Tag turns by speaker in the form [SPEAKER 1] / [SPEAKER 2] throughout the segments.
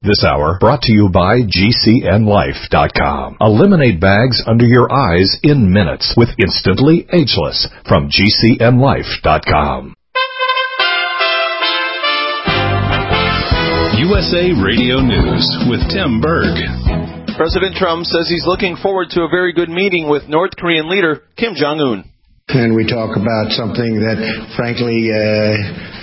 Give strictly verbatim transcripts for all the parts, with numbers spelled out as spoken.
[SPEAKER 1] This hour brought to you by G C N Life dot com. Eliminate bags under your eyes in minutes with Instantly Ageless from G C N Life dot com.
[SPEAKER 2] U S A Radio News with Tim Berg.
[SPEAKER 3] President Trump says he's looking forward to a very good meeting with North Korean leader Kim Jong-un.
[SPEAKER 4] And we talk about something that, frankly, uh,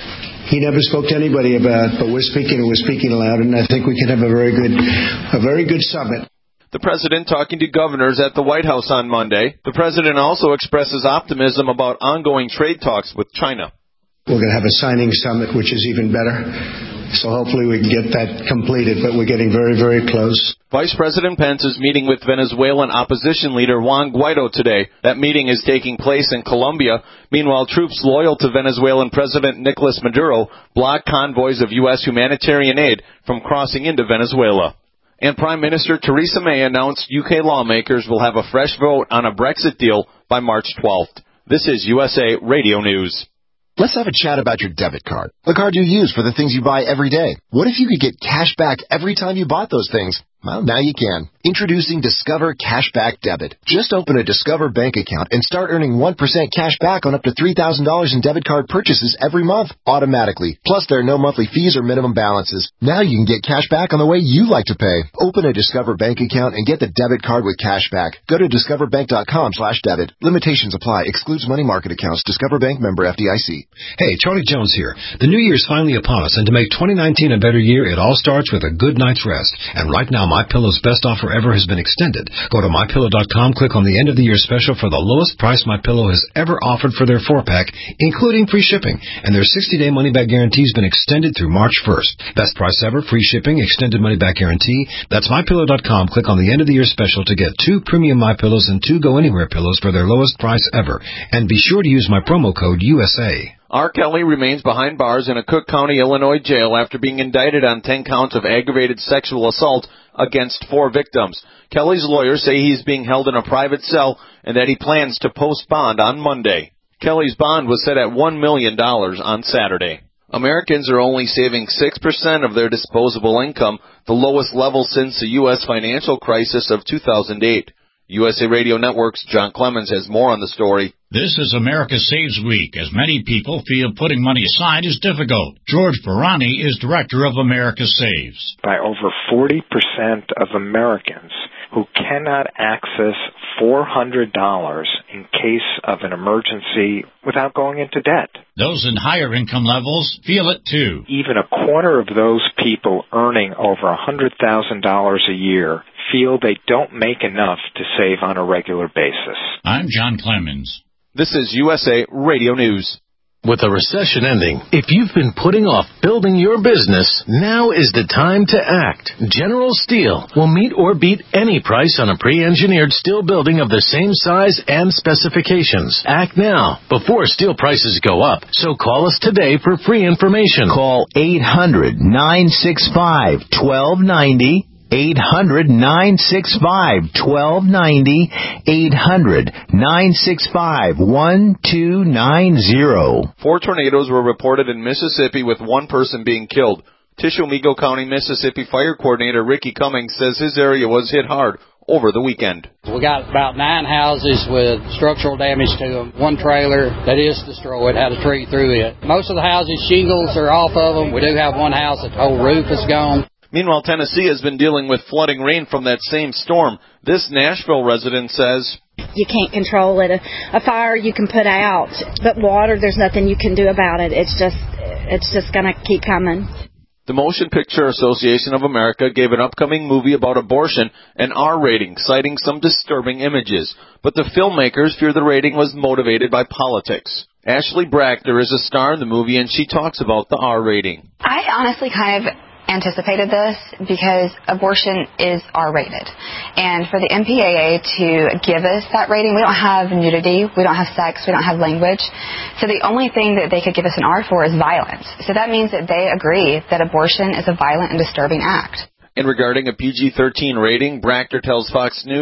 [SPEAKER 4] he never spoke to anybody about, but we're speaking and we're speaking aloud, and I think we can have a very good, a very good summit.
[SPEAKER 3] The president talking to governors at the White House on Monday. The president also expresses optimism about ongoing trade talks with China.
[SPEAKER 4] We're going to have a signing summit, which is even better. So hopefully we can get that completed, but we're getting very, very close.
[SPEAKER 3] Vice President Pence is meeting with Venezuelan opposition leader Juan Guaido today. That meeting is taking place in Colombia. Meanwhile, troops loyal to Venezuelan President Nicolas Maduro block convoys of U S humanitarian aid from crossing into Venezuela. And Prime Minister Theresa May announced U K lawmakers will have a fresh vote on a Brexit deal by March twelfth. This is U S A Radio News.
[SPEAKER 5] Let's have a chat about your debit card, the card you use for the things you buy every day. What if you could get cash back every time you bought those things? Well, now you can. Introducing Discover Cashback Debit. Just open a Discover bank account and start earning one percent cash back on up to three thousand dollars in debit card purchases every month, automatically. Plus, there are no monthly fees or minimum balances. Now you can get cash back on the way you like to pay. Open a Discover bank account and get the debit card with cash back. Go to discover bank dot com slash debit. Limitations apply. Excludes money market accounts. Discover Bank, member F D I C.
[SPEAKER 6] Hey, Charlie Jones here. The new year's finally upon us, and to make twenty nineteen a better year, it all starts with a good night's rest. And right now, MyPillow's best offer ever has been extended. Go to my pillow dot com, click on the end of the year special for the lowest price MyPillow has ever offered for their four-pack, including free shipping. And their sixty-day money-back guarantee has been extended through March first. Best price ever, free shipping, extended money-back guarantee. That's my pillow dot com. Click on the end of the year special to get two premium MyPillows and two Go Anywhere pillows for their lowest price ever. And be sure to use my promo code U S A.
[SPEAKER 3] R. Kelly remains behind bars in a Cook County, Illinois jail after being indicted on ten counts of aggravated sexual assault against four victims. Kelly's lawyers say he's being held in a private cell and that he plans to post bond on Monday. Kelly's bond was set at one million dollars on Saturday. Americans are only saving six percent of their disposable income, the lowest level since the U S financial crisis of two thousand eight. U S A Radio Network's John Clemens has more on the story.
[SPEAKER 7] This is America Saves Week, as many people feel putting money aside is difficult. George Barani is director of America Saves.
[SPEAKER 8] By over forty percent of Americans who cannot access four hundred dollars in case of an emergency without going into debt.
[SPEAKER 7] Those in higher income levels feel it too.
[SPEAKER 8] Even a quarter of those people earning over one hundred thousand dollars a year feel they don't make enough to save on a regular basis.
[SPEAKER 7] I'm John Clemens.
[SPEAKER 3] This is U S A Radio News.
[SPEAKER 9] With the recession ending, if you've been putting off building your business, now is the time to act. General Steel will meet or beat any price on a pre-engineered steel building of the same size and specifications. Act now, before steel prices go up. So call us today for free information.
[SPEAKER 10] Call eight hundred, nine six five, one two nine zero. eight hundred, nine six five, one two nine zero. eight hundred, nine six five, one two nine zero.
[SPEAKER 3] Four tornadoes were reported in Mississippi with one person being killed. Tishomingo County, Mississippi Fire Coordinator Ricky Cummings says his area was hit hard over the weekend.
[SPEAKER 11] We got about nine houses with structural damage to them. One trailer that is destroyed had a tree through it. Most of the houses, shingles are off of them. We do have one house that the whole roof is gone.
[SPEAKER 3] Meanwhile, Tennessee has been dealing with flooding rain from that same storm. This Nashville resident says,
[SPEAKER 12] you can't control it. A, a fire you can put out, but water, there's nothing you can do about it. It's just, it's just going to keep coming.
[SPEAKER 3] The Motion Picture Association of America gave an upcoming movie about abortion an R rating, citing some disturbing images. But the filmmakers fear the rating was motivated by politics. Ashley Brachter is a star in the movie, and she talks about the R rating.
[SPEAKER 13] I honestly kind of anticipated this because abortion is R-rated. And for the M P A A to give us that rating, we don't have nudity, we don't have sex, we don't have language. So the only thing that they could give us an R for is violence. So that means that they agree that abortion is a violent and disturbing act.
[SPEAKER 3] And regarding a P G thirteen rating, Brachter tells Fox News,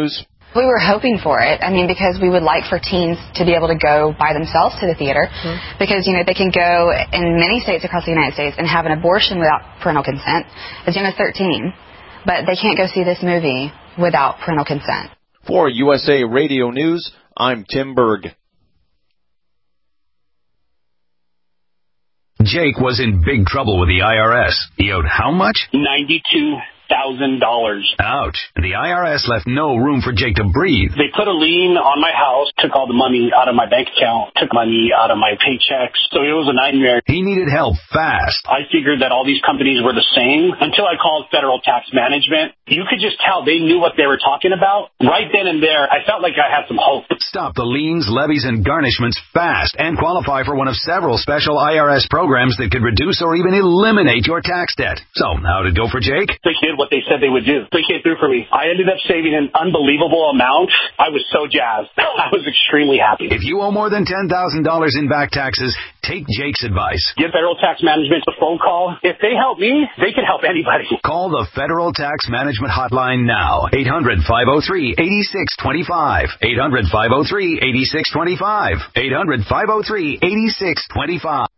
[SPEAKER 13] We were hoping for it. I mean, because we would like for teens to be able to go by themselves to the theater. Mm-hmm. Because, you know, they can go in many states across the United States and have an abortion without parental consent as young as thirteen. But they can't go see this movie without parental consent.
[SPEAKER 3] For U S A Radio News, I'm Tim Berg.
[SPEAKER 14] Jake was in big trouble with the I R S. He owed how much?
[SPEAKER 15] ninety-two thousand dollars.
[SPEAKER 14] Ouch. The I R S left no room for Jake to breathe.
[SPEAKER 15] They put a lien on my house, took all the money out of my bank account, took money out of my paychecks. So it was a nightmare.
[SPEAKER 14] He needed help fast.
[SPEAKER 15] I figured that all these companies were the same until I called Federal Tax Management. You could just tell they knew what they were talking about. Right then and there, I felt like I had some hope.
[SPEAKER 14] Stop the liens, levies, and garnishments fast and qualify for one of several special I R S programs that could reduce or even eliminate your tax debt. So, how'd it go for Jake?
[SPEAKER 15] They did what they said they would do. They came through for me. I ended up saving an unbelievable amount. I was so jazzed. I was extremely happy.
[SPEAKER 14] If you owe more than ten thousand dollars in back taxes, take Jake's advice.
[SPEAKER 15] Give Federal Tax Management a phone call. If they help me, they can help anybody.
[SPEAKER 14] Call the Federal Tax Management Hotline now. eight hundred, five oh three, eight six two five. eight hundred, five oh three, eight six two five. eight hundred, five oh three, eight six two five.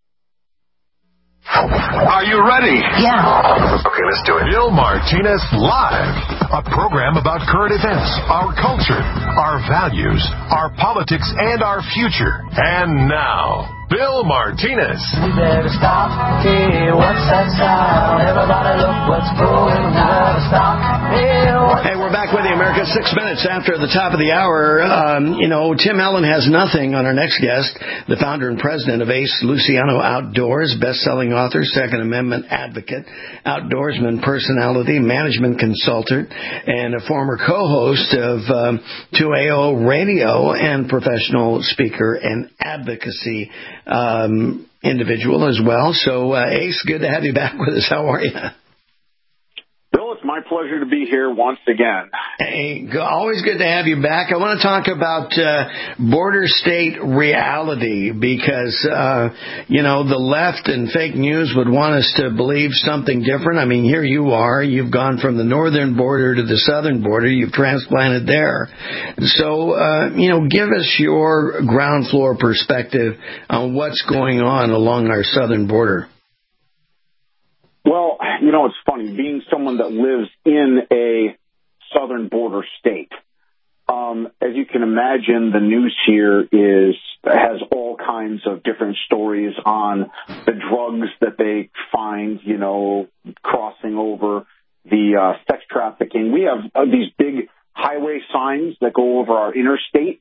[SPEAKER 1] Are you ready?
[SPEAKER 16] Yeah.
[SPEAKER 1] Okay, let's do it. Bill Martinez Live, a program about current events, our culture, our values, our politics, and our future. And now, Bill Martinez.
[SPEAKER 16] We better stop. Hey, what's that sound? Everybody look what's going on. Stop. Hey,
[SPEAKER 4] hey, we're back with you, America. Six minutes after the top of the hour. Um, you know, Tim Allen has nothing on our next guest, the founder and president of Ace Luciano Outdoors, best-selling author, Second Amendment advocate, outdoorsman personality, management consultant, and a former co-host of um, two A O Radio and professional speaker and advocacy um, individual as well. So, uh, Ace, good to have you back with us. How are you?
[SPEAKER 17] Bill, it's my pleasure to be here once again.
[SPEAKER 4] Hey, always good to have you back. I want to talk about uh, border state reality because, uh, you know, the left and fake news would want us to believe something different. I mean, here you are. You've gone from the northern border to the southern border. You've transplanted there. So, uh, you know, give us your ground floor perspective on what's going on along our southern border.
[SPEAKER 17] Well, you know, it's funny, being someone that lives in a southern border state, um, as you can imagine, the news here is has all kinds of different stories on the drugs that they find, you know, crossing over, the uh, sex trafficking. We have uh, these big highway signs that go over our interstate,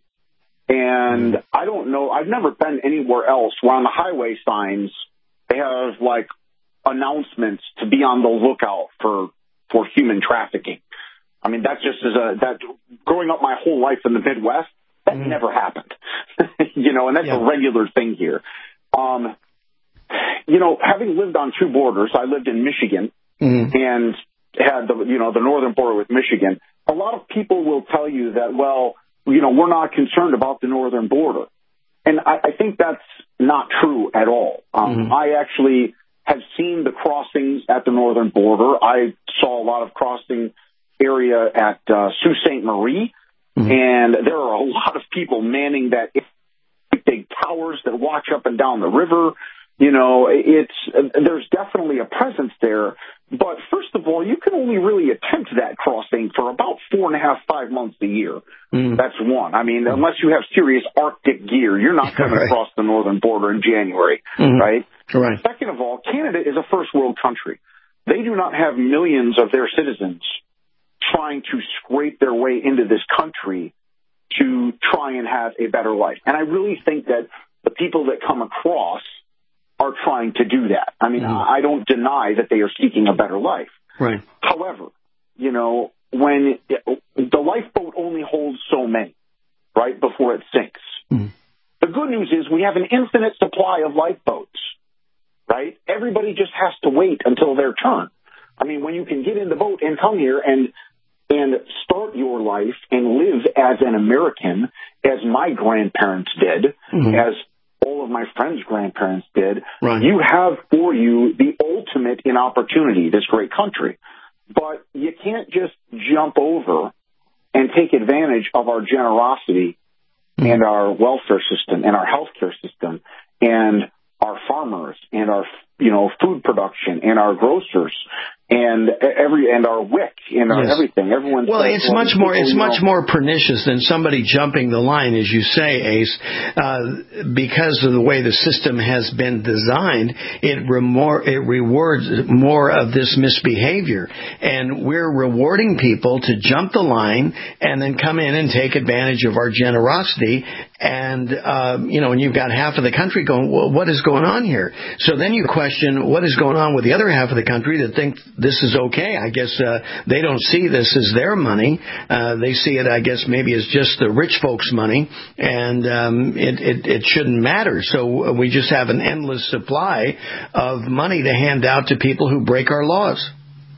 [SPEAKER 17] and I don't know, I've never been anywhere else where on the highway signs they have, like, announcements to be on the lookout for for human trafficking. I mean, that just is a that growing up my whole life in the Midwest, that mm. never happened. you know, and that's yeah. a regular thing here. Um, you know, having lived on two borders, I lived in Michigan mm. and had the you know the northern border with Michigan. A lot of people will tell you that, well, you know, we're not concerned about the northern border, and I, I think that's not true at all. Um, mm. I actually have seen the crossings at the northern border. I saw a lot of crossing area at uh, Sault Ste. Marie, mm-hmm. and there are a lot of people manning that big towers that watch up and down the river. You know, it's there's definitely a presence there. But first of all, you can only really attempt that crossing for about four and a half, five months a year. Mm. That's one. I mean, unless you have serious Arctic gear, you're not going right. to cross the northern border in January, mm. right?
[SPEAKER 4] Right.
[SPEAKER 17] Second of all, Canada is a first world country. They do not have millions of their citizens trying to scrape their way into this country to try and have a better life. And I really think that the people that come across are trying to do that. I mean, mm. I don't deny that they are seeking a better life.
[SPEAKER 4] Right.
[SPEAKER 17] However, you know, when it, the lifeboat only holds so many, right, before it sinks. Mm. The good news is we have an infinite supply of lifeboats, right? Everybody just has to wait until their turn. I mean, when you can get in the boat and come here and and start your life and live as an American, as my grandparents did, mm-hmm. as all of my friends' grandparents did, right. you have for you the ultimate in opportunity, this great country. But you can't just jump over and take advantage of our generosity mm-hmm. and our welfare system and our healthcare system and our farmers and our, you know, food production and our grocers and every and our W I C and our
[SPEAKER 4] yes.
[SPEAKER 17] everything. Everyone's
[SPEAKER 4] well, it's
[SPEAKER 17] well,
[SPEAKER 4] much more it's
[SPEAKER 17] know.
[SPEAKER 4] much more pernicious than somebody jumping the line, as you say, Ace, uh, because of the way the system has been designed. It remor- it rewards more of this misbehavior, and we're rewarding people to jump the line and then come in and take advantage of our generosity. And uh, you know, and you've got half of the country going, well, what is going on here? So then you question what is going on with the other half of the country that think this is okay. I guess uh, they don't see this as their money. Uh, they see it, I guess, maybe as just the rich folks' money, and um, it, it, it shouldn't matter. So we just have an endless supply of money to hand out to people who break our laws.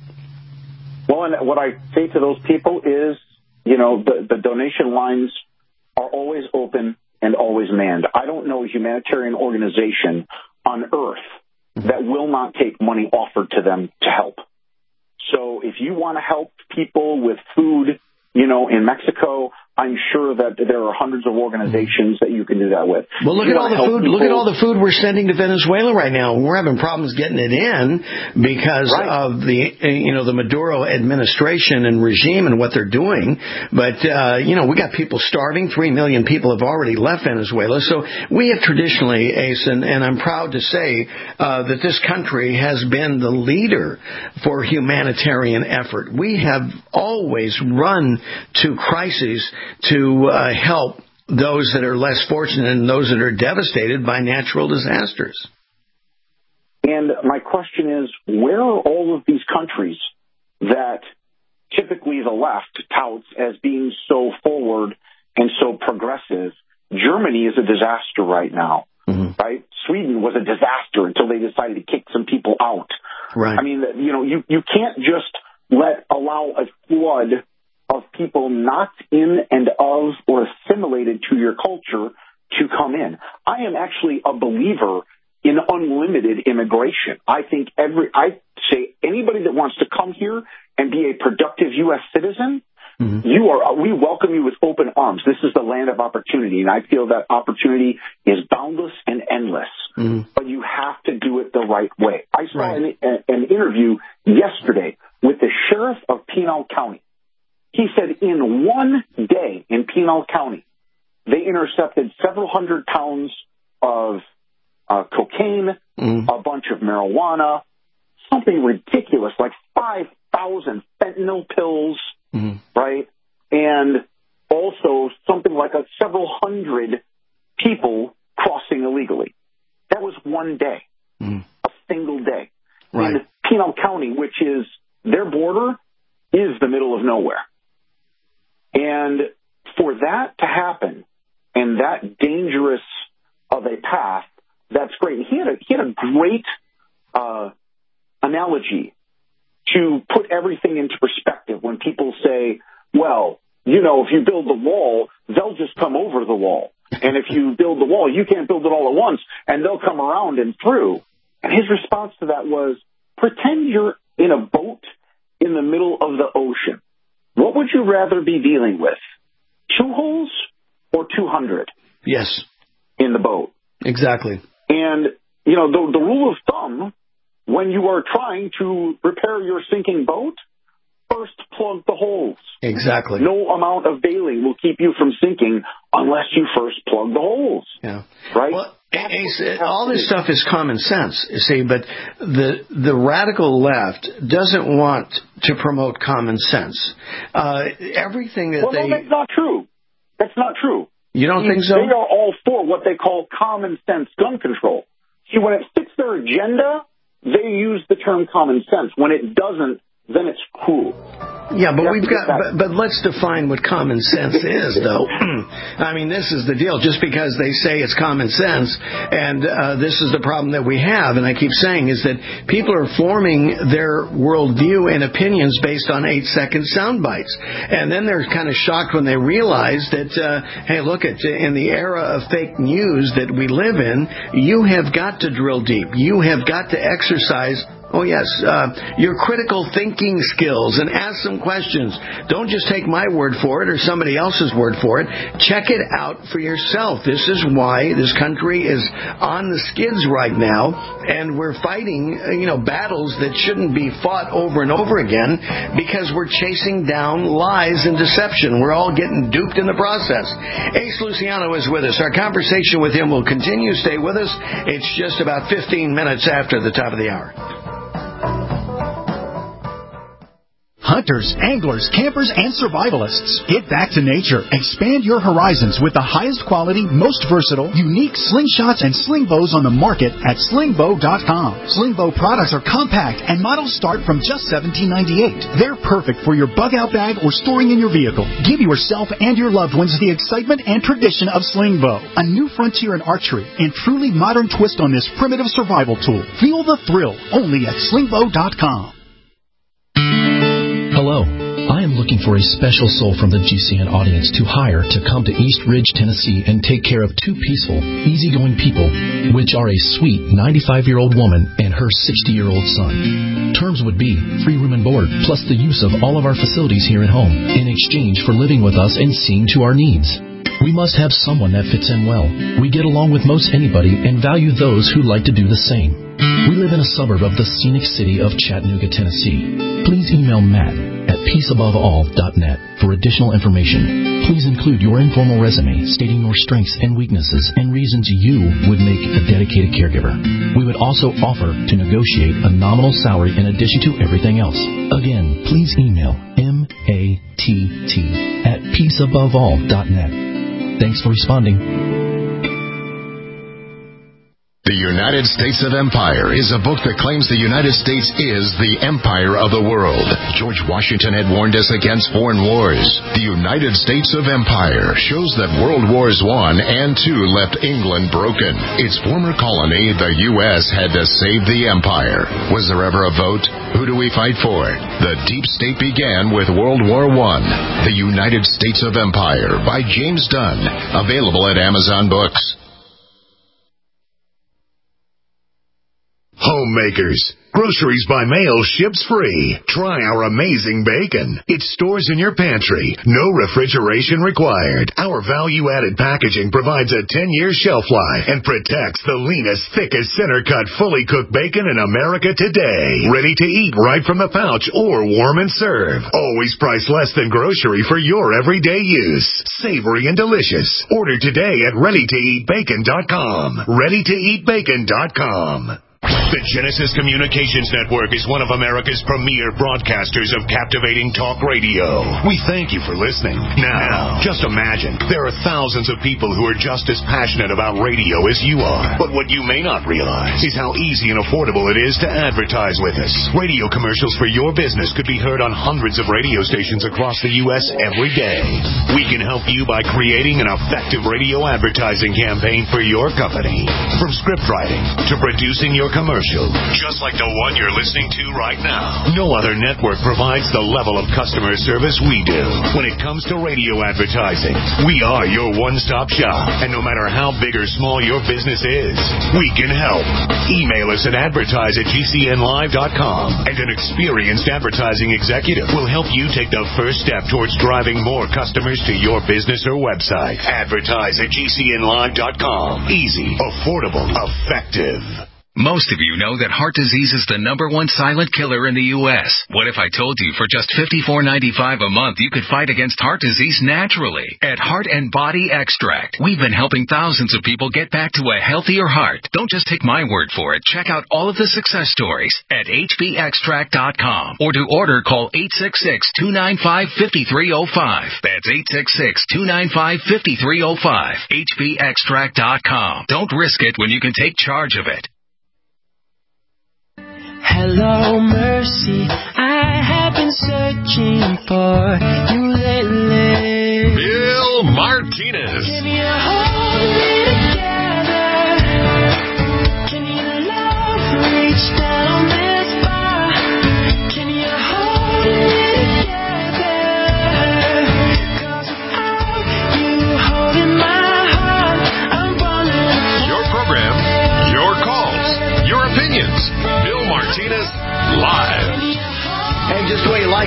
[SPEAKER 17] Well, and what I say to those people is, you know, the, the donation lines are always open and always manned. I don't know a humanitarian organization on earth that will not take money offered to them to help. So if you want to help people with food, you know, in Mexico, I'm sure that there are hundreds of organizations that you can do that with.
[SPEAKER 4] Well, look at all the food. People, look at all the food we're sending to Venezuela right now. We're having problems getting it in because right. of the, you know, the Maduro administration and regime and what they're doing. But uh, you know, we got people starving. Three million people have already left Venezuela. So we have traditionally, Ace, and, and I'm proud to say uh, that this country has been the leader for humanitarian effort. We have always run to crises to uh, help those that are less fortunate and those that are devastated by natural disasters.
[SPEAKER 17] And my question is, where are all of these countries that typically the left touts as being so forward and so progressive? Germany is a disaster right now, mm-hmm. right? Sweden was a disaster until they decided to kick some people out.
[SPEAKER 4] Right.
[SPEAKER 17] I mean, you know, you, you can't just let allow a flood of people not in and of or assimilated to your culture to come in. I am actually a believer in unlimited immigration. I think every, I say anybody that wants to come here and be a productive U S citizen, mm-hmm. you are, we welcome you with open arms. This is the land of opportunity, and I feel that opportunity is boundless and endless. Mm-hmm. But you have to do it the right way. I saw right. an, an interview yesterday with the sheriff of Pinal County. He said in one day in Pinal County, they intercepted several hundred pounds of uh, cocaine, mm. a bunch of marijuana, something ridiculous, like five thousand fentanyl pills, mm. right? And also something like a several hundred people crossing illegally. That was one day, mm. a single day.
[SPEAKER 4] Right.
[SPEAKER 17] In Pinal County, which is their border, is the middle of nowhere. And for that to happen, and that dangerous of a path, that's great. He had a, he had a great uh, analogy to put everything into perspective when people say, well, you know, if you build the wall, they'll just come over the wall. And if you build the wall, you can't build it all at once, and they'll come around and through. And his response to that was, pretend you're in a boat in the middle of the ocean. What would you rather be dealing with, two holes or two hundred?
[SPEAKER 4] Yes.
[SPEAKER 17] In the boat.
[SPEAKER 4] Exactly.
[SPEAKER 17] And, you know, the, the rule of thumb, when you are trying to repair your sinking boat, first plug the holes.
[SPEAKER 4] Exactly.
[SPEAKER 17] No amount of bailing will keep you from sinking unless you first plug the holes.
[SPEAKER 4] Yeah.
[SPEAKER 17] Right?
[SPEAKER 4] Well, Ace, all this stuff is common sense, you see, but the the radical left doesn't want to promote common sense. Uh, everything that
[SPEAKER 17] well,
[SPEAKER 4] they...
[SPEAKER 17] no, that's not true. That's not true.
[SPEAKER 4] You don't
[SPEAKER 17] See,
[SPEAKER 4] think so?
[SPEAKER 17] They are all for what they call common sense gun control. See, when it fits their agenda, they use the term common sense. When it doesn't, then it's cruel.
[SPEAKER 4] Yeah, but we've got, but, but let's define what common sense is, though. I mean, this is the deal. Just because they say it's common sense, and uh, this is the problem that we have, and I keep saying, is that people are forming their worldview and opinions based on eight-second sound bites. And then they're kind of shocked when they realize that, uh, hey, look, at in the era of fake news that we live in, you have got to drill deep. You have got to exercise Oh, yes. Uh, your critical thinking skills, and ask some questions. Don't just take my word for it or somebody else's word for it. Check it out for yourself. This is why this country is on the skids right now, and we're fighting, you know, battles that shouldn't be fought over and over again because we're chasing down lies and deception. We're all getting duped in the process. Ace Luciano is with us. Our conversation with him will continue. Stay with us. It's just about fifteen minutes after the top of the hour.
[SPEAKER 18] Hunters, anglers, campers, and survivalists. Get back to nature. Expand your horizons with the highest quality, most versatile, unique slingshots and sling bows on the market at sling bow dot com. Sling bow products are compact and models start from just seventeen ninety-eight. They're perfect for your bug out bag or storing in your vehicle. Give yourself and your loved ones the excitement and tradition of sling bow, a new frontier in archery and truly modern twist on this primitive survival tool. Feel the thrill only at sling bow dot com.
[SPEAKER 19] Hello. I am looking for a special soul from the G C N audience to hire to come to East Ridge, Tennessee and take care of two peaceful, easygoing people, which are a sweet ninety-five-year-old woman and her sixty-year-old son. Terms would be free room and board, plus the use of all of our facilities here at home, in exchange for living with us and seeing to our needs. We must have someone that fits in well. We get along with most anybody and value those who like to do the same. We live in a suburb of the scenic city of Chattanooga, Tennessee. Please email Matt at peace above all dot net for additional information. Please include your informal resume stating your strengths and weaknesses and reasons you would make a dedicated caregiver. We would also offer to negotiate a nominal salary in addition to everything else. Again, please email M A T T at peace above all dot net. Thanks for responding.
[SPEAKER 1] The United States of Empire is a book that claims the United States is the empire of the world. George Washington had warned us against foreign wars. The United States of Empire shows that World Wars One and Two left England broken. Its former colony, the U S, had to save the empire. Was there ever a vote? Who do we fight for? The deep state began with World War One. The United States of Empire by James Dunn. Available at Amazon Books. Homemakers. Groceries by mail ships free. Try our amazing bacon. It stores in your pantry. No refrigeration required. Our value-added packaging provides a ten-year shelf life and protects the leanest, thickest, center-cut, fully cooked bacon in America today. Ready to eat right from the pouch or warm and serve. Always priced less than grocery for your everyday use. Savory and delicious. Order today at ready to eat bacon dot com. ready to eat bacon dot com. The Genesis Communications Network is one of America's premier broadcasters of captivating talk radio. We thank you for listening. Now, just imagine, there are thousands of people who are just as passionate about radio as you are. But what you may not realize is how easy and affordable it is to advertise with us. Radio commercials for your business could be heard on hundreds of radio stations across the U S every day. We can help you by creating an effective radio advertising campaign for your company. From script writing to producing your commercial, just like the one you're listening to right now. No other network provides the level of customer service we do. When it comes to radio advertising, we are your one-stop shop. And no matter how big or small your business is, we can help. Email us at advertise at G C N live dot com, and an experienced advertising executive will help you take the first step towards driving more customers to your business or website. Advertise at G C N live dot com. Easy, affordable, effective.
[SPEAKER 20] Most of you know that heart disease is the number one silent killer in the U S What if I told you for just fifty-four ninety-five a month you could fight against heart disease naturally? At Heart and Body Extract, we've been helping thousands of people get back to a healthier heart. Don't just take my word for it. Check out all of the success stories at H B extract dot com, or to order, call eight six six, two nine five, five three zero five. That's eight six six, two nine five, five three zero five. H B extract dot com. Don't risk it when you can take charge of it.
[SPEAKER 16] Hello, Mercy. I have been searching for you lately.
[SPEAKER 1] Bill Martinez.
[SPEAKER 16] Can you hold me together? Can your love reach down this far? Can you hold me together? 'Cause without you holding my heart, I'm falling.
[SPEAKER 1] Your program, your calls, your opinions. Bill Martinez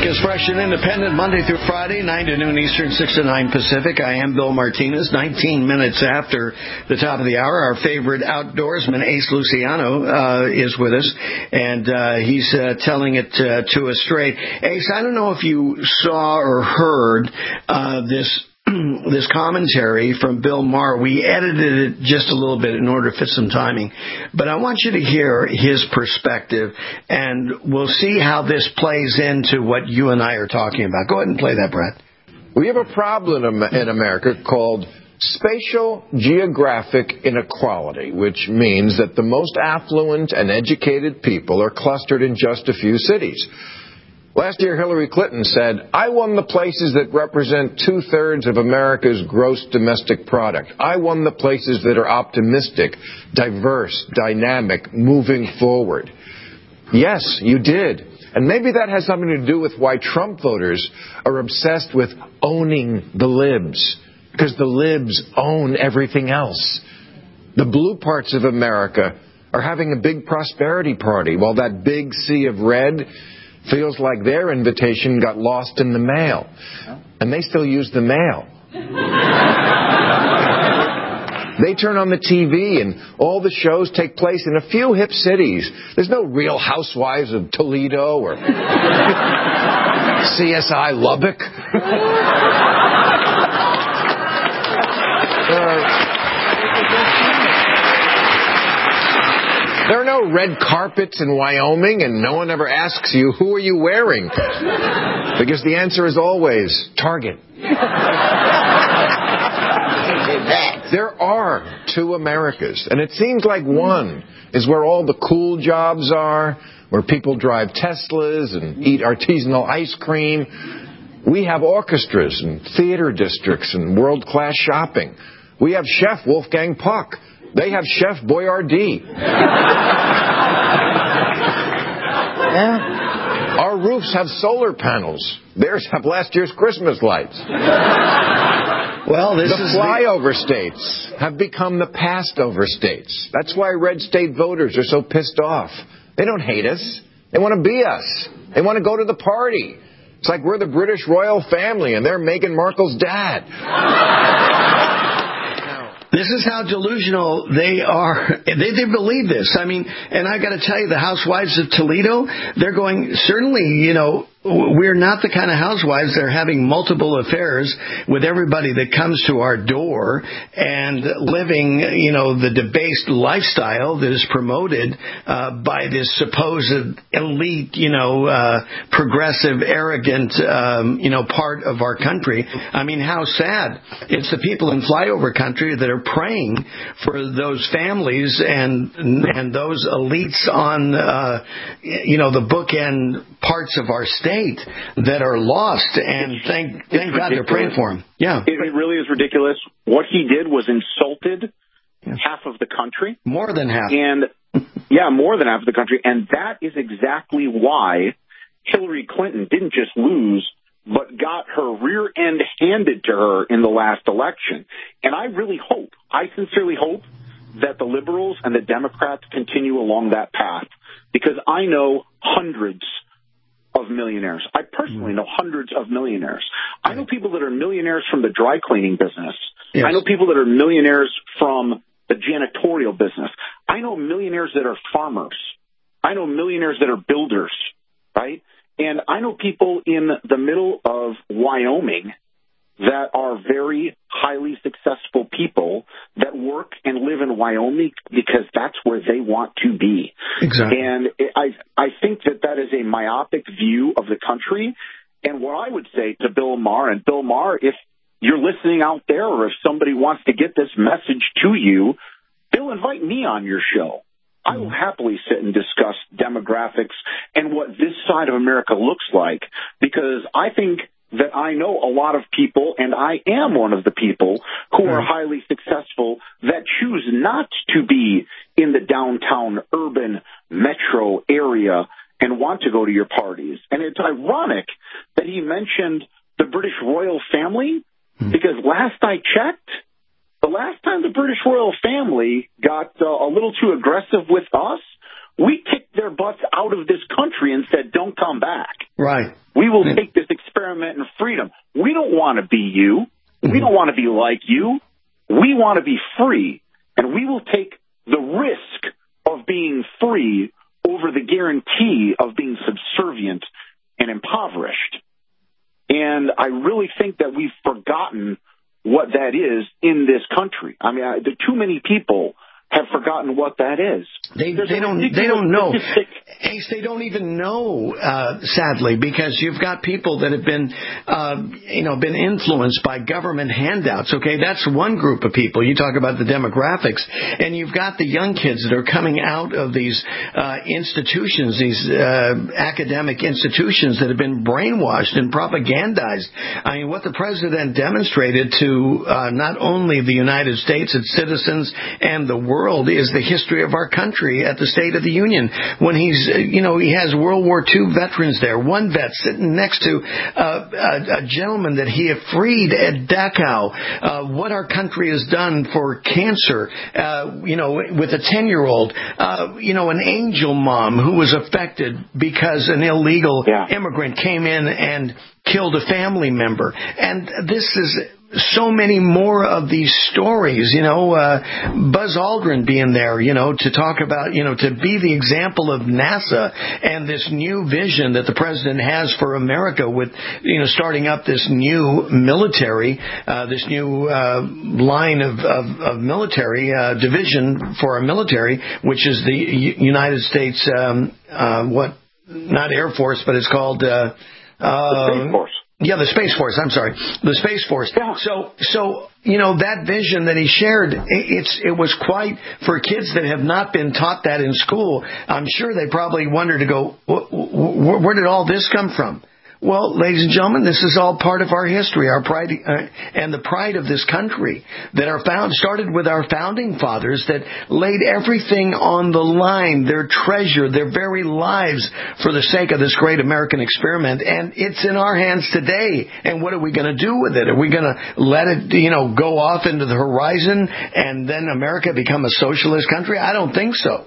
[SPEAKER 4] America's Fresh and Independent, Monday through Friday, nine to noon Eastern, six to nine Pacific. I am Bill Martinez. nineteen minutes after the top of the hour, our favorite outdoorsman, Ace Luciano, uh, is with us, and uh, he's uh, telling it uh, to us straight. Ace, I don't know if you saw or heard uh, this this commentary from Bill Maher. We edited it just a little bit in order to fit some timing. But I want you to hear his perspective, and we'll see how this plays into what you and I are talking about. Go ahead and play that, Brett.
[SPEAKER 21] We have a problem in America called spatial geographic inequality, which means that the most affluent and educated people are clustered in just a few cities. Last year, Hillary Clinton said, I won the places that represent two-thirds of America's gross domestic product. I won the places that are optimistic, diverse, dynamic, moving forward. Yes, you did. And maybe that has something to do with why Trump voters are obsessed with owning the libs, because the libs own everything else. The blue parts of America are having a big prosperity party, while that big sea of red feels like their invitation got lost in the mail. And they still use the mail. They turn on the T V and all the shows take place in a few hip cities. There's no Real Housewives of Toledo or C S I Lubbock. uh, There are no red carpets in Wyoming, and no one ever asks you, who are you wearing? Because the answer is always Target. There are two Americas, and it seems like one is where all the cool jobs are, where people drive Teslas and eat artisanal ice cream. We have orchestras and theater districts and world-class shopping. We have Chef Wolfgang Puck. They have Chef Boyardee. Yeah. Our roofs have solar panels. Theirs have last year's Christmas lights.
[SPEAKER 4] Well, this
[SPEAKER 21] the
[SPEAKER 4] is
[SPEAKER 21] flyover
[SPEAKER 4] the...
[SPEAKER 21] states have become the passed-over states. That's why red state voters are so pissed off. They don't hate us. They want to be us. They want to go to the party. It's like we're the British royal family and they're Meghan Markle's dad.
[SPEAKER 4] This is how delusional they are. They, they believe this. I mean, and I got to tell you, the housewives of Toledo, they're going, certainly, you know, we're not the kind of housewives that are having multiple affairs with everybody that comes to our door and living, you know, the debased lifestyle that is promoted uh, by this supposed elite, you know, uh, progressive, arrogant, um, you know, part of our country. I mean, how sad. It's the people in flyover country that are praying for those families and and those elites on, uh, you know, the bookend parts of our state that are lost, and
[SPEAKER 17] it's,
[SPEAKER 4] thank
[SPEAKER 17] it's
[SPEAKER 4] thank God they're praying for him. Yeah,
[SPEAKER 17] it, it really is ridiculous. What he did was insulted yeah. half of the country,
[SPEAKER 4] more than half,
[SPEAKER 17] and yeah, more than half of the country, and that is exactly why Hillary Clinton didn't just lose, but got her rear end handed to her in the last election. And I really hope, I sincerely hope, that the liberals and the Democrats continue along that path, because I know hundreds of millionaires. I personally know hundreds of millionaires. I know people that are millionaires from the dry cleaning business. Yes. I know people that are millionaires from the janitorial business. I know millionaires that are farmers. I know millionaires that are builders, right? And I know people in the middle of Wyoming that are very highly successful people that work and live in Wyoming because that's where they want to be.
[SPEAKER 4] Exactly.
[SPEAKER 17] And I I think that that is a myopic view of the country. And what I would say to Bill Maher, and Bill Maher, if you're listening out there or if somebody wants to get this message to you, Bill, invite me on your show. I will happily sit and discuss demographics and what this side of America looks like, because I think that I know a lot of people, and I am one of the people who are highly successful that choose not to be in the downtown urban metro area and want to go to your parties. And it's ironic that he mentioned the British royal family, because last I checked, the last time the British royal family got uh, a little too aggressive with us We kicked their butts out of this country and said, don't come back.
[SPEAKER 4] Right.
[SPEAKER 17] We will take this experiment in freedom. We don't want to be you. We don't want to be like you. We want to be free, and we will take the risk of being free over the guarantee of being subservient and impoverished. And I really think that we've forgotten what that is in this country. I mean, I, the, too many people have forgotten what that is.
[SPEAKER 4] They, they don't. They don't know. Ace, they don't even know. Uh, sadly, because you've got people that have been, uh, you know, been influenced by government handouts. Okay, that's one group of people. You talk about the demographics, and you've got the young kids that are coming out of these uh, institutions, these uh, academic institutions that have been brainwashed and propagandized. I mean, what the president demonstrated to uh, not only the United States, its citizens, and the world. Is the history of our country at the State of the Union. When he's, you know, he has World War Two veterans there. One vet sitting next to uh, a, a gentleman that he had freed at Dachau. Uh, what our country has done for cancer, uh, you know, with a ten-year-old. Uh, you know, an angel mom who was affected because an illegal yeah. immigrant came in and killed a family member. And this is so many more of these stories, you know, uh, Buzz Aldrin being there, you know, to talk about, you know, to be the example of NASA and this new vision that the president has for America with, you know, starting up this new military, uh, this new uh, line of, of, of military uh, division for our military, which is the U- United States, um, uh, what, not Air Force, but it's called uh, uh,
[SPEAKER 17] the Space Force.
[SPEAKER 4] Yeah, the Space Force. I'm sorry, the Space Force. Yeah. So, so you know that vision that he shared, it's it was quite for kids that have not been taught that in school. I'm sure they probably wondered to go, where did all this come from? Well, ladies and gentlemen, this is all part of our history, our pride, uh, and the pride of this country that are found started with our founding fathers that laid everything on the line, their treasure, their very lives for the sake of this great American experiment. And it's in our hands today. And what are we going to do with it? Are we going to let it, you know, go off into the horizon and then America become a socialist country? I don't think so.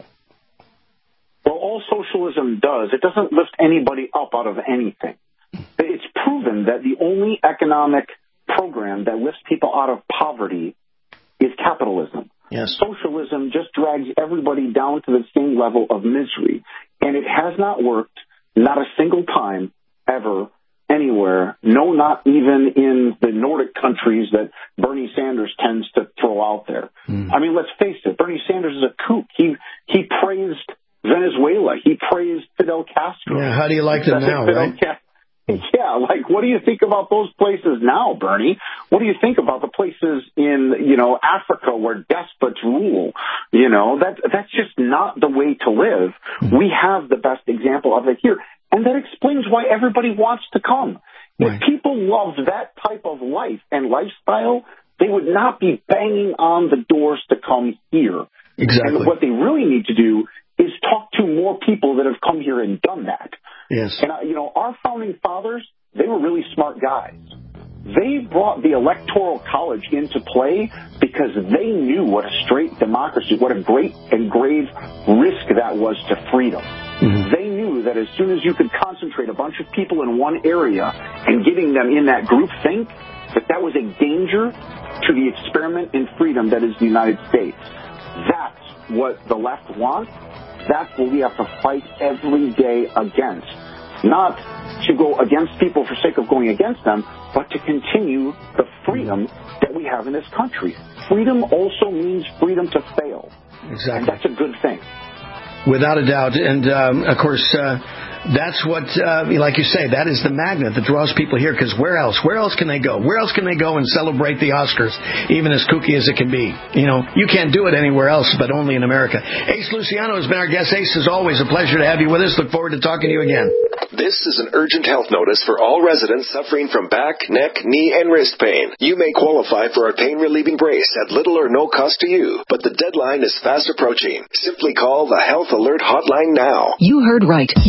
[SPEAKER 17] Well, all socialism does, it doesn't lift anybody up out of anything. It's proven that the only economic program that lifts people out of poverty is capitalism.
[SPEAKER 4] Yes.
[SPEAKER 17] Socialism just drags everybody down to the same level of misery. And it has not worked, not a single time, ever, anywhere. No, not even in the Nordic countries that Bernie Sanders tends to throw out there. Mm. I mean, let's face it, Bernie Sanders is a kook. He, he praised Venezuela. He praised Fidel Castro.
[SPEAKER 4] Yeah, how do you like them now,
[SPEAKER 17] Fidel
[SPEAKER 4] right?
[SPEAKER 17] Castro. Yeah, like, what do you think about those places now, Bernie? What do you think about the places in, you know, Africa where despots rule? You know, that that's just not the way to live. We have the best example of it here. And that explains why everybody wants to come. Right. If people loved that type of life and lifestyle, they would not be banging on the doors to come here.
[SPEAKER 4] Exactly.
[SPEAKER 17] And what they really need to do is talk to more people that have come here and done that.
[SPEAKER 4] Yes.
[SPEAKER 17] And, uh, you know, our founding fathers, they were really smart guys. They brought the Electoral College into play because they knew what a straight democracy, what a great and grave risk that was to freedom. Mm-hmm. They knew that as soon as you could concentrate a bunch of people in one area and getting them in that group think, that that was a danger to the experiment in freedom that is the United States. That's what the left wants. That's what we have to fight every day against. Not to go against people for sake of going against them, but to continue the freedom that we have in this country. Freedom also means freedom to fail.
[SPEAKER 4] Exactly.
[SPEAKER 17] And that's a good thing.
[SPEAKER 4] Without a doubt. And, um, of course, uh, that's what, uh, like you say, that is the magnet that draws people here, because where else? Where else can they go? Where else can they go and celebrate the Oscars, even as kooky as it can be? You know, you can't do it anywhere else but only in America. Ace Luciano has been our guest. Ace, is always a pleasure to have you with us. Look forward to talking to you again.
[SPEAKER 1] This is an urgent health notice for all residents suffering from back, neck, knee, and wrist pain. You may qualify for a pain-relieving brace at little or no cost to you, but the deadline is fast approaching. Simply call the Health Alert Hotline now.
[SPEAKER 2] You heard right. You may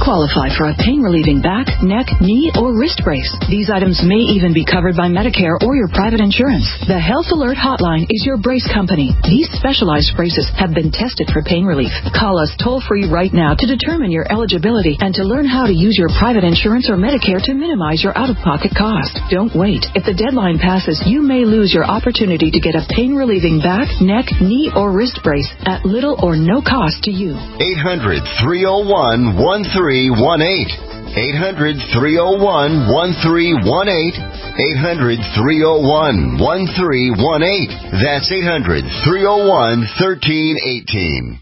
[SPEAKER 2] qualify for a pain-relieving back, neck, knee, or wrist brace. These items may even be covered by Medicare or your private insurance. The Health Alert Hotline is your brace company. These specialized braces have been tested for pain relief. Call us toll-free right now to determine your eligibility and to learn how to use your private insurance or Medicare to minimize your out-of-pocket cost. Don't wait. If the deadline passes, you may lose your opportunity to get a pain-relieving back, neck, knee, or wrist brace at little or no cost to you.
[SPEAKER 5] eight hundred, three oh one, one three one eight. eight hundred, three oh one, one three one eight. eight hundred, three oh one, one three one eight. That's eight hundred, three oh one, one three one eight.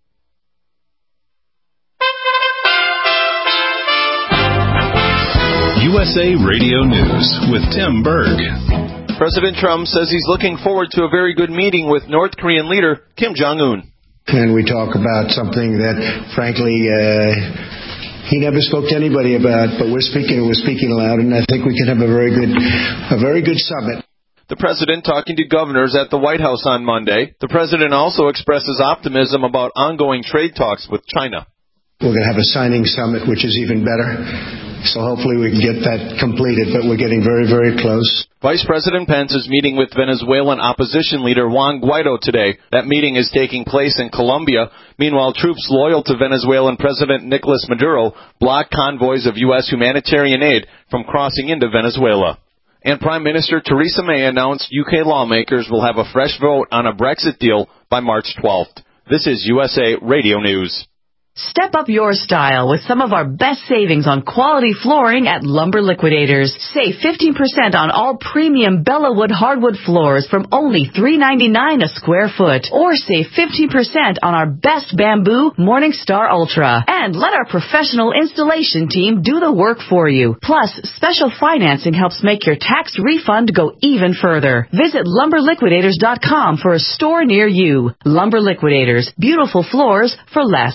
[SPEAKER 22] U S A Radio News with Tim Berg.
[SPEAKER 3] President Trump says he's looking forward to a very good meeting with North Korean leader Kim Jong-un.
[SPEAKER 4] And we talk about something that, frankly, uh, he never spoke to anybody about, but we're speaking and we're speaking aloud, and I think we can have a very good, a very good summit.
[SPEAKER 3] The president talking to governors at the White House on Monday. The president also expresses optimism about ongoing trade talks with China.
[SPEAKER 4] We're going to have a signing summit, which is even better. So hopefully we can get that completed, but we're getting very, very close.
[SPEAKER 3] Vice President Pence is meeting with Venezuelan opposition leader Juan Guaido today. That meeting is taking place in Colombia. Meanwhile, troops loyal to Venezuelan President Nicolas Maduro block convoys of U S humanitarian aid from crossing into Venezuela. And Prime Minister Theresa May announced U K lawmakers will have a fresh vote on a Brexit deal by March twelfth. This is U S A Radio News.
[SPEAKER 23] Step up your style with some of our best savings on quality flooring at Lumber Liquidators. Save fifteen percent on all premium Bellawood hardwood floors from only three ninety-nine a square foot. Or save fifteen percent on our best bamboo Morningstar Ultra. And let our professional installation team do the work for you. Plus, special financing helps make your tax refund go even further. Visit lumber liquidators dot com for a store near you. Lumber Liquidators. Beautiful floors for less.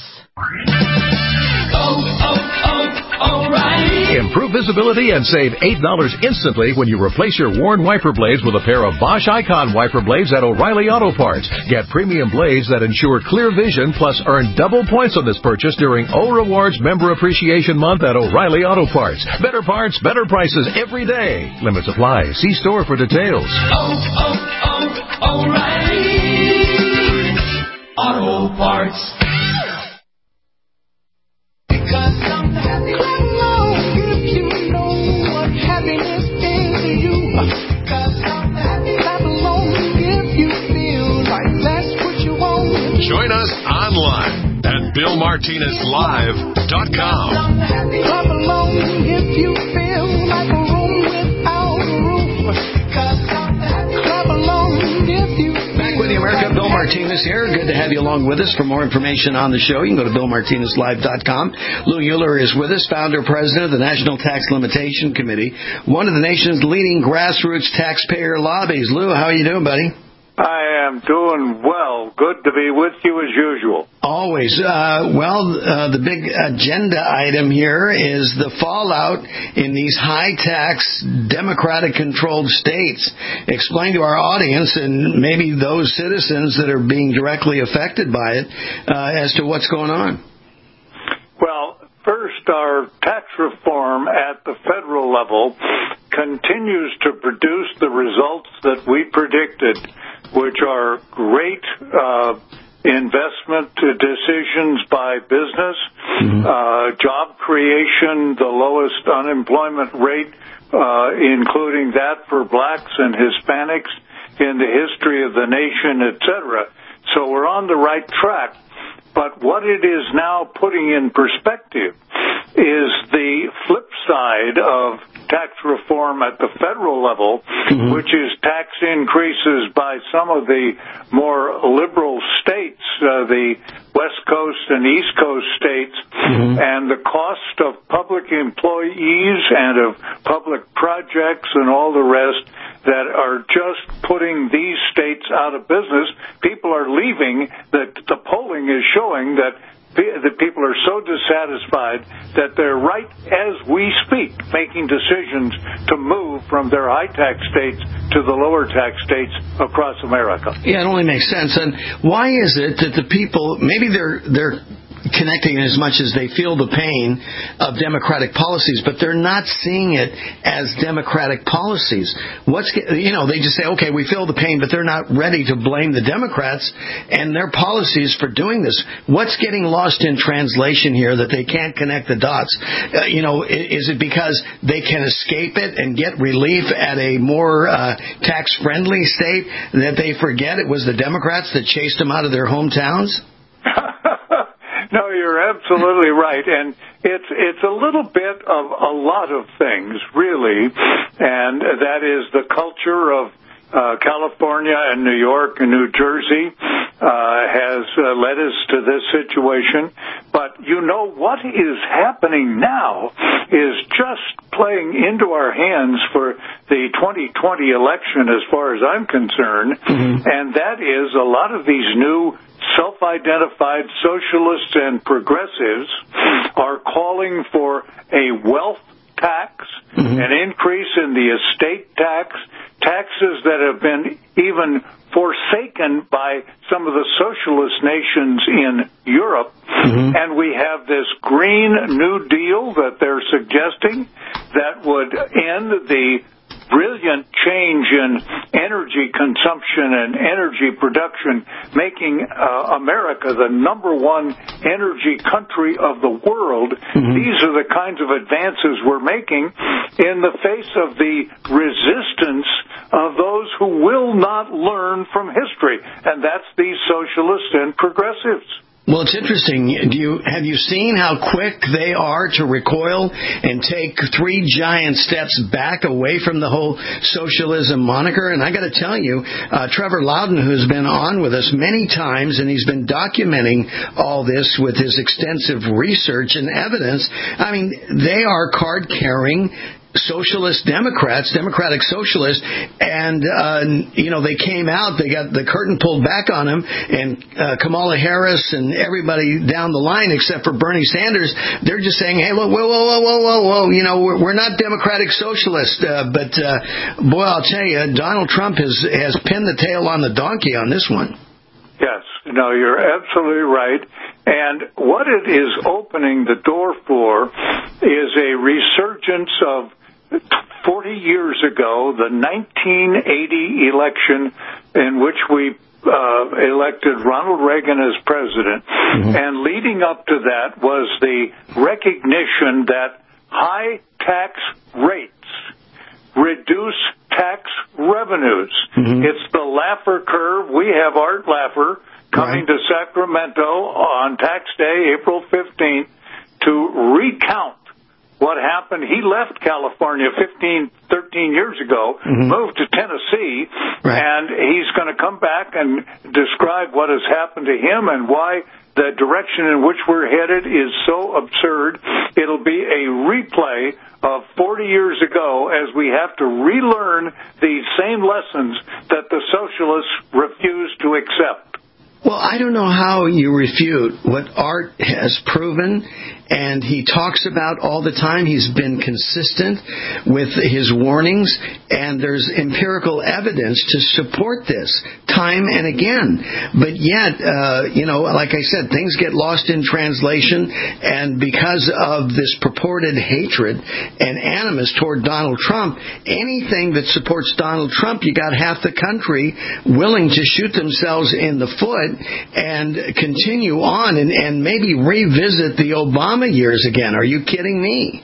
[SPEAKER 24] Oh, oh, oh, O'Reilly.
[SPEAKER 25] Improve visibility and save eight dollars instantly when you replace your worn wiper blades with a pair of Bosch Icon wiper blades at O'Reilly Auto Parts. Get premium blades that ensure clear vision, plus earn double points on this purchase during O Rewards Member Appreciation Month at O'Reilly Auto Parts. Better parts, better prices every day. Limits apply. See store for details.
[SPEAKER 24] Oh, oh, oh, O'Reilly Auto Parts. Because I'm happy. Clap along if you know what happiness is to you. Because I'm happy. Clap along if you feel like that's what you want.
[SPEAKER 1] Join us online at Bill Martinez Live dot com.
[SPEAKER 24] Clap along if you feel like a room without a roof. Because I'm happy. Clap along if you
[SPEAKER 4] Back with the America, Bill Martinez here. Good to have you along with us. For more information on the show, you can go to Bill Martinez Live dot com. Lou Euler is with us, founder, president of the National Tax Limitation Committee, one of the nation's leading grassroots taxpayer lobbies. Lou, how are you doing, buddy?
[SPEAKER 26] I am doing well. Good to be with you as usual.
[SPEAKER 4] Always. Uh, well, uh, the big agenda item here is the fallout in these high-tax, Democratic-controlled states. Explain to our audience and maybe those citizens that are being directly affected by it uh, as to what's going on.
[SPEAKER 26] Well, first, our tax reform at the federal level continues to produce the results that we predicted, which are great uh, investment decisions by business, mm-hmm. uh, job creation, the lowest unemployment rate, uh, including that for blacks and Hispanics in the history of the nation, et cetera. So we're on the right track. But what it is now putting in perspective is the flip side of tax reform at the federal level, mm-hmm. which is tax increases by some of the more liberal states, uh, the West Coast and East Coast states, mm-hmm. and the cost of public employees and of public projects and all the rest that are just putting these states out of business. People are leaving. That the polling is showing that the people are so dissatisfied that they're right as we speak making decisions to move from their high-tax states to the lower-tax states across America.
[SPEAKER 4] Yeah, it only makes sense. And why is it that the people, maybe they're they're connecting as much as they feel the pain of Democratic policies, but they're not seeing it as Democratic policies. What's, you know, they just say, okay, we feel the pain, but they're not ready to blame the Democrats and their policies for doing this. What's getting lost in translation here that they can't connect the dots? Uh, you know, is it because they can escape it and get relief at a more uh, tax-friendly state that they forget it was the Democrats that chased them out of their hometowns?
[SPEAKER 26] No, you're absolutely right, and it's it's a little bit of a lot of things, really, and that is the culture of uh, California and New York and New Jersey uh, has uh, led us to this situation. But you know what is happening now is just playing into our hands for the twenty twenty election, as far as I'm concerned, mm-hmm. and that is a lot of these new self-identified socialists and progressives are calling for a wealth tax, mm-hmm. an increase in the estate tax, taxes that have been even forsaken by some of the socialist nations in Europe. Mm-hmm. And we have this Green New Deal that they're suggesting that would end the brilliant change in energy consumption and energy production, making uh, America the number one energy country of the world. Mm-hmm. These are the kinds of advances we're making in the face of the resistance of those who will not learn from history, and that's these socialists and progressives.
[SPEAKER 4] Well, it's interesting. Do you have you seen how quick they are to recoil and take three giant steps back away from the whole socialism moniker? And I got to tell you, uh, Trevor Loudon, who's been on with us many times, and he's been documenting all this with his extensive research and evidence. I mean, they are card-carrying socialist Democrats, Democratic socialists, and, uh, you know, they came out, they got the curtain pulled back on them, and uh, Kamala Harris and everybody down the line, except for Bernie Sanders, they're just saying, hey, look, whoa, whoa, whoa, whoa, whoa, whoa, you know, we're, we're not Democratic socialists, uh, but, uh, boy, I'll tell you, Donald Trump has, has pinned the tail on the donkey on this one.
[SPEAKER 26] Yes, no, you're absolutely right. And what it is opening the door for is a resurgence of forty years ago, the nineteen eighty election in which we uh, elected Ronald Reagan as president. Mm-hmm. And leading up to that was the recognition that high tax rates reduce tax revenues. Mm-hmm. It's the Laffer curve. We have Art Laffer coming right. to Sacramento on tax day, April fifteenth, to recount what happened. He left California fifteen, thirteen years ago, mm-hmm. moved to Tennessee, right. and he's going to come back and describe what has happened to him and why the direction in which we're headed is so absurd. It'll be a replay of forty years ago as we have to relearn these same lessons that the socialists refused to accept.
[SPEAKER 4] Well, I don't know how you refute what Art has proven, and he talks about all the time. He's been consistent with his warnings, and there's empirical evidence to support this time and again. But yet, uh, you know, like I said, things get lost in translation, and because of this purported hatred and animus toward Donald Trump, anything that supports Donald Trump, you got half the country willing to shoot themselves in the foot and continue on and, and maybe revisit the Obama years again. Are you kidding me?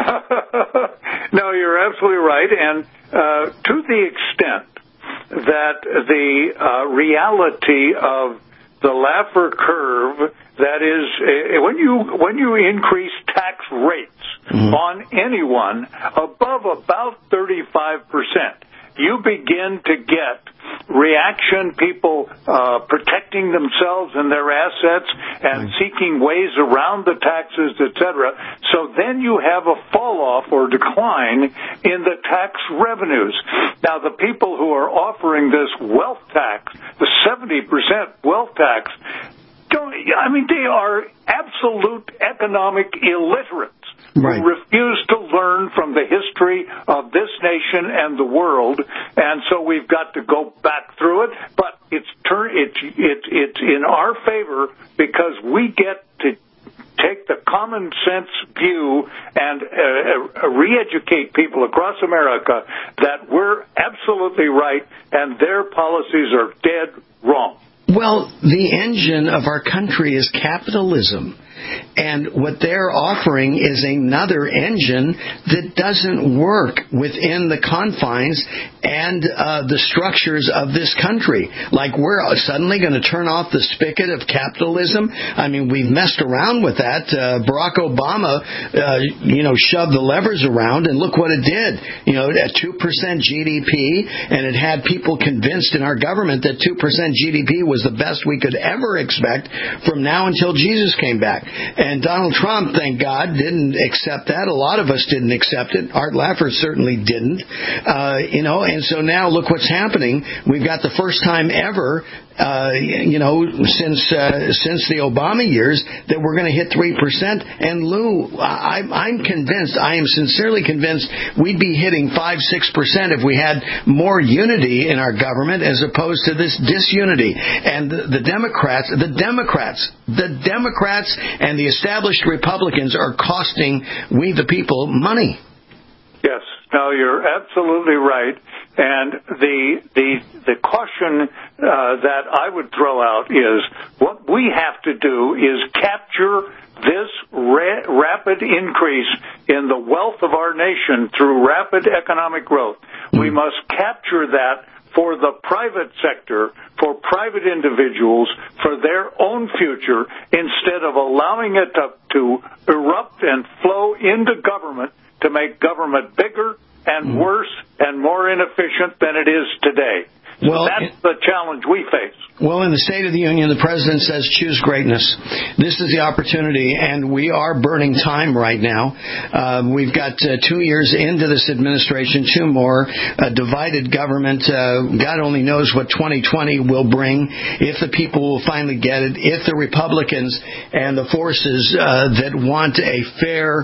[SPEAKER 26] No, you're absolutely right. And uh, to the extent that the uh, reality of the Laffer curve, that is, uh, when you when you increase tax rates mm-hmm. on anyone above about thirty-five percent, you begin to get reaction, people uh, protecting themselves and their assets and seeking ways around the taxes, et cetera. So then you have a fall-off or decline in the tax revenues. Now, the people who are offering this wealth tax, the seventy percent wealth tax, don't, I mean, they are absolute economic illiterates. Right. Who refuse to learn from the history of this nation and the world, and so we've got to go back through it. But it's turn it's it's it's in our favor because we get to common sense view and uh, re-educate people across America that we're absolutely right and their policies are dead wrong.
[SPEAKER 4] Well, the engine of our country is capitalism. And what they're offering is another engine that doesn't work within the confines and uh, the structures of this country. Like we're suddenly going to turn off the spigot of capitalism. I mean, we've messed around with that. Uh, Barack Obama, uh, you know, shoved the levers around, and look what it did. You know, at two percent G D P, and it had people convinced in our government that two percent G D P was the best we could ever expect from now until Jesus came back. And Donald Trump, thank God, didn't accept that. A lot of us didn't accept it. Art Laffer certainly didn't. Uh, you know, and so now look what's happening. We've got the first time ever, uh, you know, since uh, since the Obama years that we're going to hit three percent. And Lou, I, I'm convinced, I am sincerely convinced we'd be hitting five, six percent if we had more unity in our government as opposed to this disunity. And the, the Democrats, the Democrats, the Democrats and the established Republicans are costing we the people money.
[SPEAKER 26] Yes, no, you're absolutely right. And the the the caution uh, that I would throw out is what we have to do is capture this ra- rapid increase in the wealth of our nation through rapid economic growth. Mm. We must capture that for the private sector, for private individuals, for their own future, instead of allowing it to, to erupt and flow into government to make government bigger and worse and more inefficient than it is today. So well, that's the challenge we face.
[SPEAKER 4] Well, in the State of the Union, the President says, choose greatness. This is the opportunity, and we are burning time right now. Uh, we've got uh, two years into this administration, two more. A divided government. Uh, God only knows what twenty twenty will bring, if the people will finally get it, if the Republicans and the forces uh, that want a fair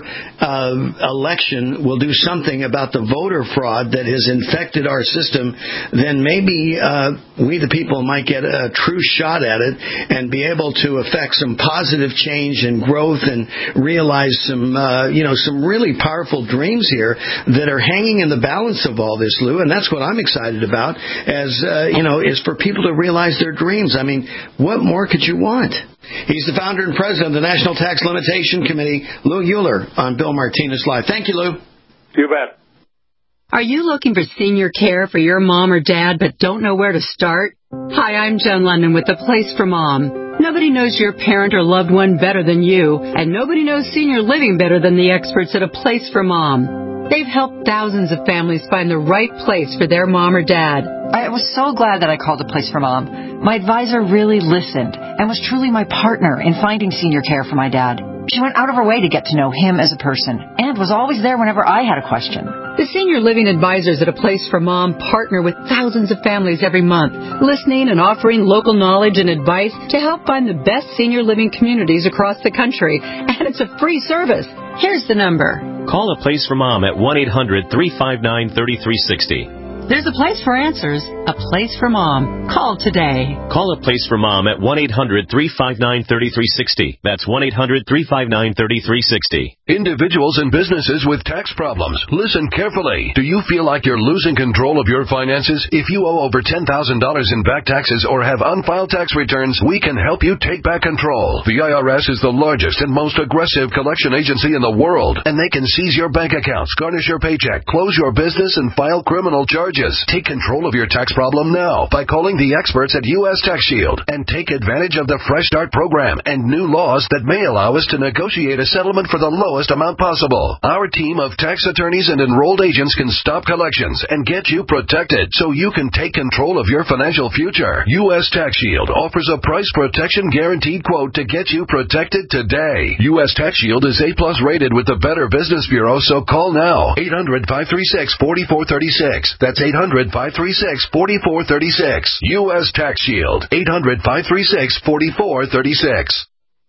[SPEAKER 4] uh, election will do something about the voter fraud that has infected our system, then maybe Uh, we the people might get a true shot at it and be able to affect some positive change and growth and realize some, uh, you know, some really powerful dreams here that are hanging in the balance of all this, Lou. And that's what I'm excited about, as, uh, you know, is for people to realize their dreams. I mean, what more could you want? He's the founder and president of the National Tax Limitation Committee, Lou Euler, on Bill Martinez Live. Thank you, Lou.
[SPEAKER 26] You bet.
[SPEAKER 6] Are you looking for senior care for your mom or dad but don't know where to start? Hi, I'm Jen London with The Place for Mom. Nobody knows your parent or loved one better than you, and nobody knows senior living better than the experts at A Place for Mom. They've helped thousands of families find the right place for their mom or dad.
[SPEAKER 7] I was so glad that I called A Place for Mom. My advisor really listened and was truly my partner in finding senior care for my dad. She went out of her way to get to know him as a person and was always there whenever I had a question.
[SPEAKER 6] The Senior Living Advisors at A Place for Mom partner with thousands of families every month, listening and offering local knowledge and advice to help find the best senior living communities across the country. And it's a free service. Here's the number.
[SPEAKER 8] Call A Place for Mom at one eight hundred, three five nine, three three six zero.
[SPEAKER 6] There's a place for answers, a place for mom. Call today.
[SPEAKER 8] Call A Place for Mom at one eight hundred, three five nine, three three six zero. That's one eight hundred, three five nine, three three six zero.
[SPEAKER 9] Individuals and businesses with tax problems, listen carefully. Do you feel like you're losing control of your finances? If you owe over ten thousand dollars in back taxes or have unfiled tax returns, we can help you take back control. The I R S is the largest and most aggressive collection agency in the world, and they can seize your bank accounts, garnish your paycheck, close your business, and file criminal charges. Take control of your tax problem now by calling the experts at U S Tax Shield and take advantage of the Fresh Start program and new laws that may allow us to negotiate a settlement for the lowest amount possible. Our team of tax attorneys and enrolled agents can stop collections and get you protected so you can take control of your financial future. U S Tax Shield offers a price protection guaranteed quote to get you protected today. U S Tax Shield is A plus rated with the Better Business Bureau, so call now. eight hundred, five three six, four four three six. That's eight hundred, five three six, four four three six. U S Tax Shield. eight hundred, five three six, four four three six.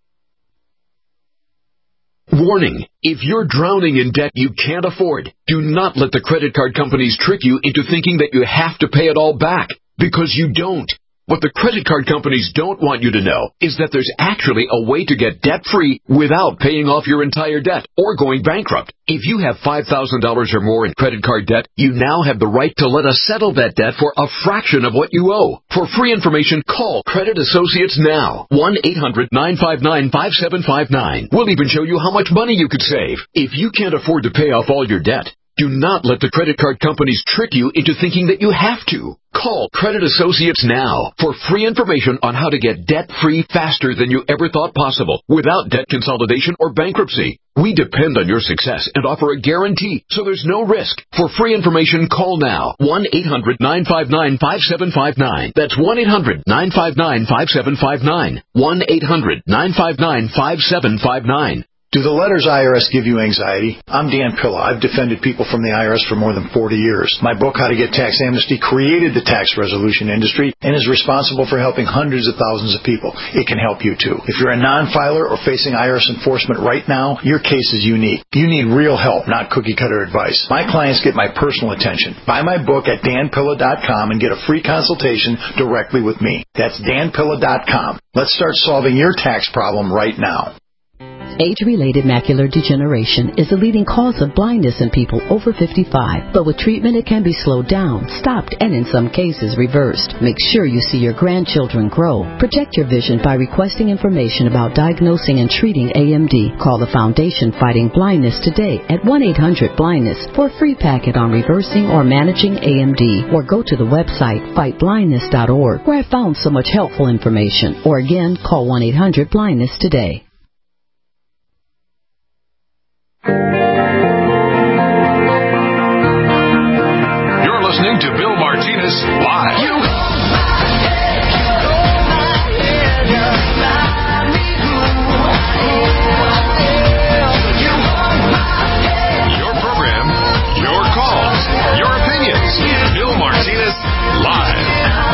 [SPEAKER 10] Warning. If you're drowning in debt you can't afford, do not let the credit card companies trick you into thinking that you have to pay it all back, because you don't. What the credit card companies don't want you to know is that there's actually a way to get debt-free without paying off your entire debt or going bankrupt. If you have five thousand dollars or more in credit card debt, you now have the right to let us settle that debt for a fraction of what you owe. For free information, call Credit Associates now. one eight hundred nine five nine five seven five nine. We'll even show you how much money you could save. If you can't afford to pay off all your debt, do not let the credit card companies trick you into thinking that you have to. Call Credit Associates now for free information on how to get debt-free faster than you ever thought possible without debt consolidation or bankruptcy. We depend on your success and offer a guarantee, so there's no risk. For free information, call now. one eight hundred nine five nine five seven five nine. That's one eight hundred nine five nine five seven five nine. one eight hundred nine five nine five seven five nine.
[SPEAKER 11] Do the letters I R S give you anxiety? I'm Dan Pilla. I've defended people from the I R S for more than forty years. My book, How to Get Tax Amnesty, created the tax resolution industry and is responsible for helping hundreds of thousands of people. It can help you, too. If you're a non-filer or facing I R S enforcement right now, your case is unique. You need real help, not cookie-cutter advice. My clients get my personal attention. Buy my book at dan pilla dot com and get a free consultation directly with me. That's dan pilla dot com. Let's start solving your tax problem right now.
[SPEAKER 12] Age-related macular degeneration is the leading cause of blindness in people over fifty-five. But with treatment, it can be slowed down, stopped, and in some cases reversed. Make sure you see your grandchildren grow. Protect your vision by requesting information about diagnosing and treating A M D. Call the Foundation Fighting Blindness today at one eight hundred blindness for a free packet on reversing or managing A M D. Or go to the website fight blindness dot org, where I found so much helpful information. Or again, call one eight hundred blindness today.
[SPEAKER 1] You're listening to Bill Martinez Live. You Your program, your calls, your opinions. Bill Martinez Live.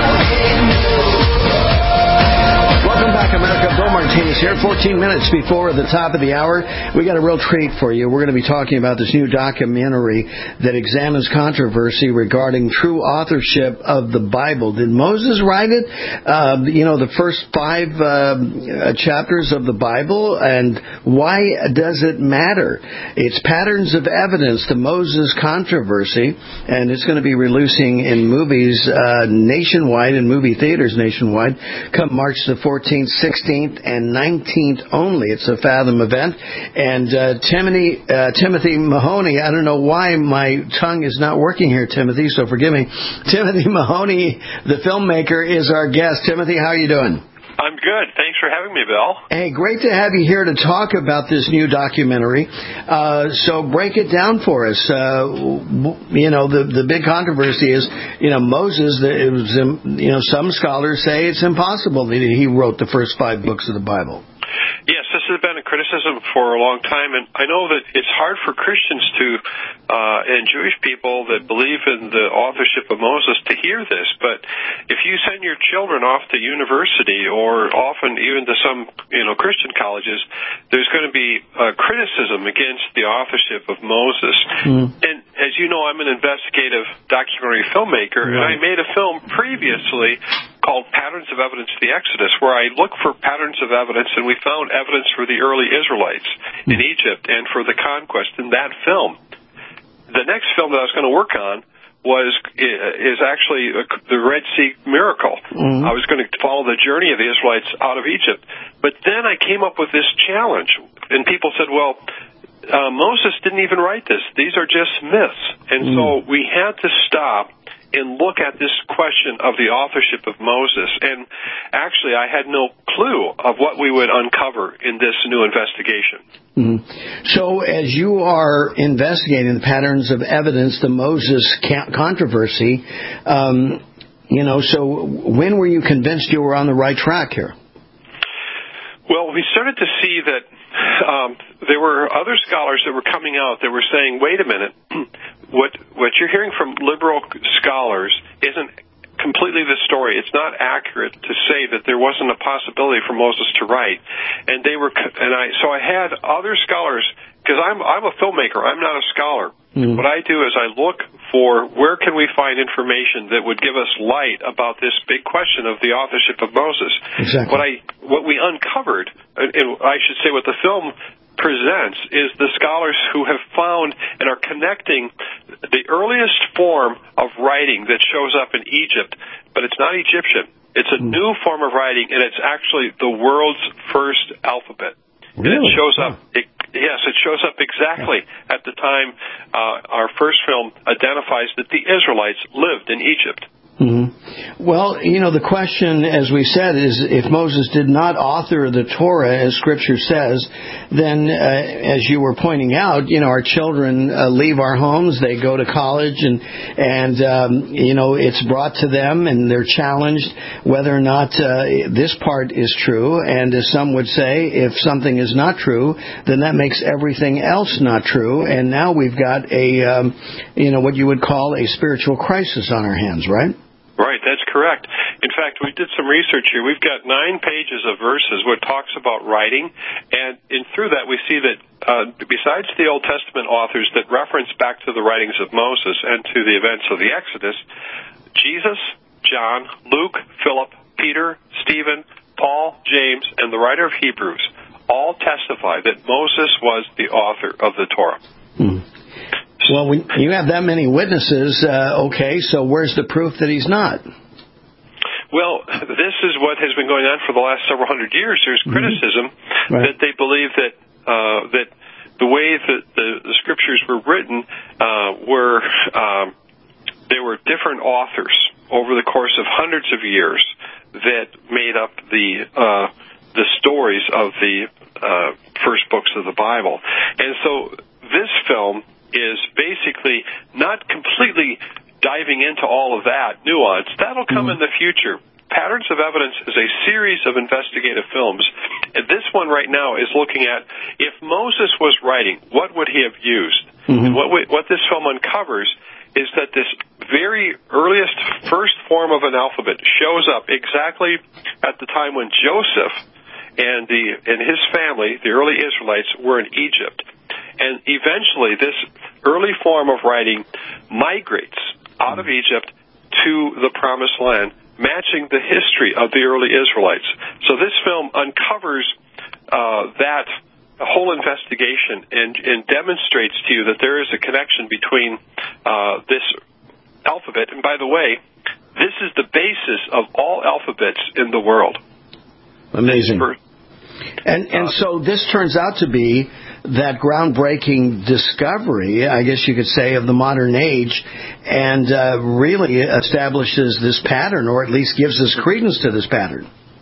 [SPEAKER 4] Welcome back, America. Bill Martinez here. fourteen minutes before the top of the hour. We got a real treat for you. We're going to be talking about this new documentary that examines controversy regarding true authorship of the Bible. Did Moses write it? Uh, you know, the first five uh, chapters of the Bible, and why does it matter? It's Patterns of Evidence, the Moses controversy, and it's going to be releasing in movies uh, nationwide, in movie theaters nationwide, come March the fourteenth, sixteenth, and nineteenth only. It's a Fathom event. And uh, Timothy, uh, Timothy Mahoney, I don't know why my tongue is not working here, Timothy, so forgive me. Timothy Mahoney, the filmmaker, is our guest. Timothy, how are you doing?
[SPEAKER 13] I'm good. Thanks for having me, Bill.
[SPEAKER 4] Hey, great to have you here to talk about this new documentary. Uh, so break it down for us. Uh, you know, the the big controversy is, you know, Moses, it was, you know, some scholars say it's impossible that he wrote the first five books of the Bible.
[SPEAKER 13] Yes, this has been a criticism for a long time, and I know that it's hard for Christians to, uh, and Jewish people that believe in the authorship of Moses to hear this, but if you send your children off to university, or often even to some, you know, Christian colleges, there's going to be uh, criticism against the authorship of Moses. Mm. And as you know, I'm an investigative documentary filmmaker, right. And I made a film previously called Patterns of Evidence to the Exodus, where I look for patterns of evidence, and we found evidence for the early Israelites in Egypt and for the conquest in that film. The next film that I was going to work on was is actually the Red Sea miracle. Mm-hmm. I was going to follow the journey of the Israelites out of Egypt. But then I came up with this challenge, and people said, well, uh, Moses didn't even write this. These are just myths. And mm-hmm. so we had to stop and look at this question of the authorship of Moses. And actually, I had no clue of what we would uncover in this new investigation.
[SPEAKER 4] Mm-hmm. So as you are investigating the patterns of evidence, the Moses controversy, um, you know, so when were you convinced you were on the right track here?
[SPEAKER 13] Well, we started to see that um, there were other scholars that were coming out that were saying, wait a minute, what what you're hearing from liberal scholars isn't completely the story. It's not accurate to say that there wasn't a possibility for Moses to write. And they were, and I so I had other scholars, because I'm I'm a filmmaker, I'm not a scholar. Mm. What I do is I look for where can we find information that would give us light about this big question of the authorship of Moses.
[SPEAKER 4] Exactly.
[SPEAKER 13] What I what we uncovered, and I should say what the film presents, is the scholars who have found and are connecting the earliest form of writing that shows up in Egypt, but it's not Egyptian. It's a new form of writing, and it's actually the world's first alphabet.
[SPEAKER 4] Really?
[SPEAKER 13] And it shows up, it, yes, it shows up exactly at the time uh, our first film identifies that the Israelites lived in Egypt.
[SPEAKER 4] Mm-hmm. Well, you know, the question, as we said, is if Moses did not author the Torah, as Scripture says, then, uh, as you were pointing out, you know, our children uh, leave our homes, they go to college, and, and um, you know, it's brought to them, and they're challenged whether or not uh, this part is true. And as some would say, if something is not true, then that makes everything else not true. And now we've got a, um, you know, what you would call a spiritual crisis on our hands, right?
[SPEAKER 13] Right, that's correct. In fact, we did some research here. We've got nine pages of verses where it talks about writing, and in, through that we see that uh, besides the Old Testament authors that reference back to the writings of Moses and to the events of the Exodus, Jesus, John, Luke, Philip, Peter, Stephen, Paul, James, and the writer of Hebrews all testify that Moses was the author of the Torah.
[SPEAKER 4] Hmm. Well, when you have that many witnesses, uh, okay, so where's the proof that he's not?
[SPEAKER 13] Well, this is what has been going on for the last several hundred years. There's mm-hmm. criticism right. that they believe that uh, that the way that the, the scriptures were written uh, were um, there were different authors over the course of hundreds of years that made up the uh, the stories of the uh, first books of the Bible, and so this film is basically not completely diving into all of that nuance. That'll come mm-hmm. in the future. Patterns of Evidence is a series of investigative films, and this one right now is looking at if Moses was writing, what would he have used? Mm-hmm. And what we, what this film uncovers is that this very earliest first form of an alphabet shows up exactly at the time when Joseph and the and his family, the early Israelites, were in Egypt. And eventually, this early form of writing migrates out of Egypt to the Promised Land, matching the history of the early Israelites. So this film uncovers uh, that whole investigation and, and demonstrates to you that there is a connection between uh, this alphabet. And by the way, this is the basis of all alphabets in the world.
[SPEAKER 4] Amazing. And and so this turns out to be that groundbreaking discovery, I guess you could say, of the modern age, and uh, really establishes this pattern, or at least gives us credence to this pattern.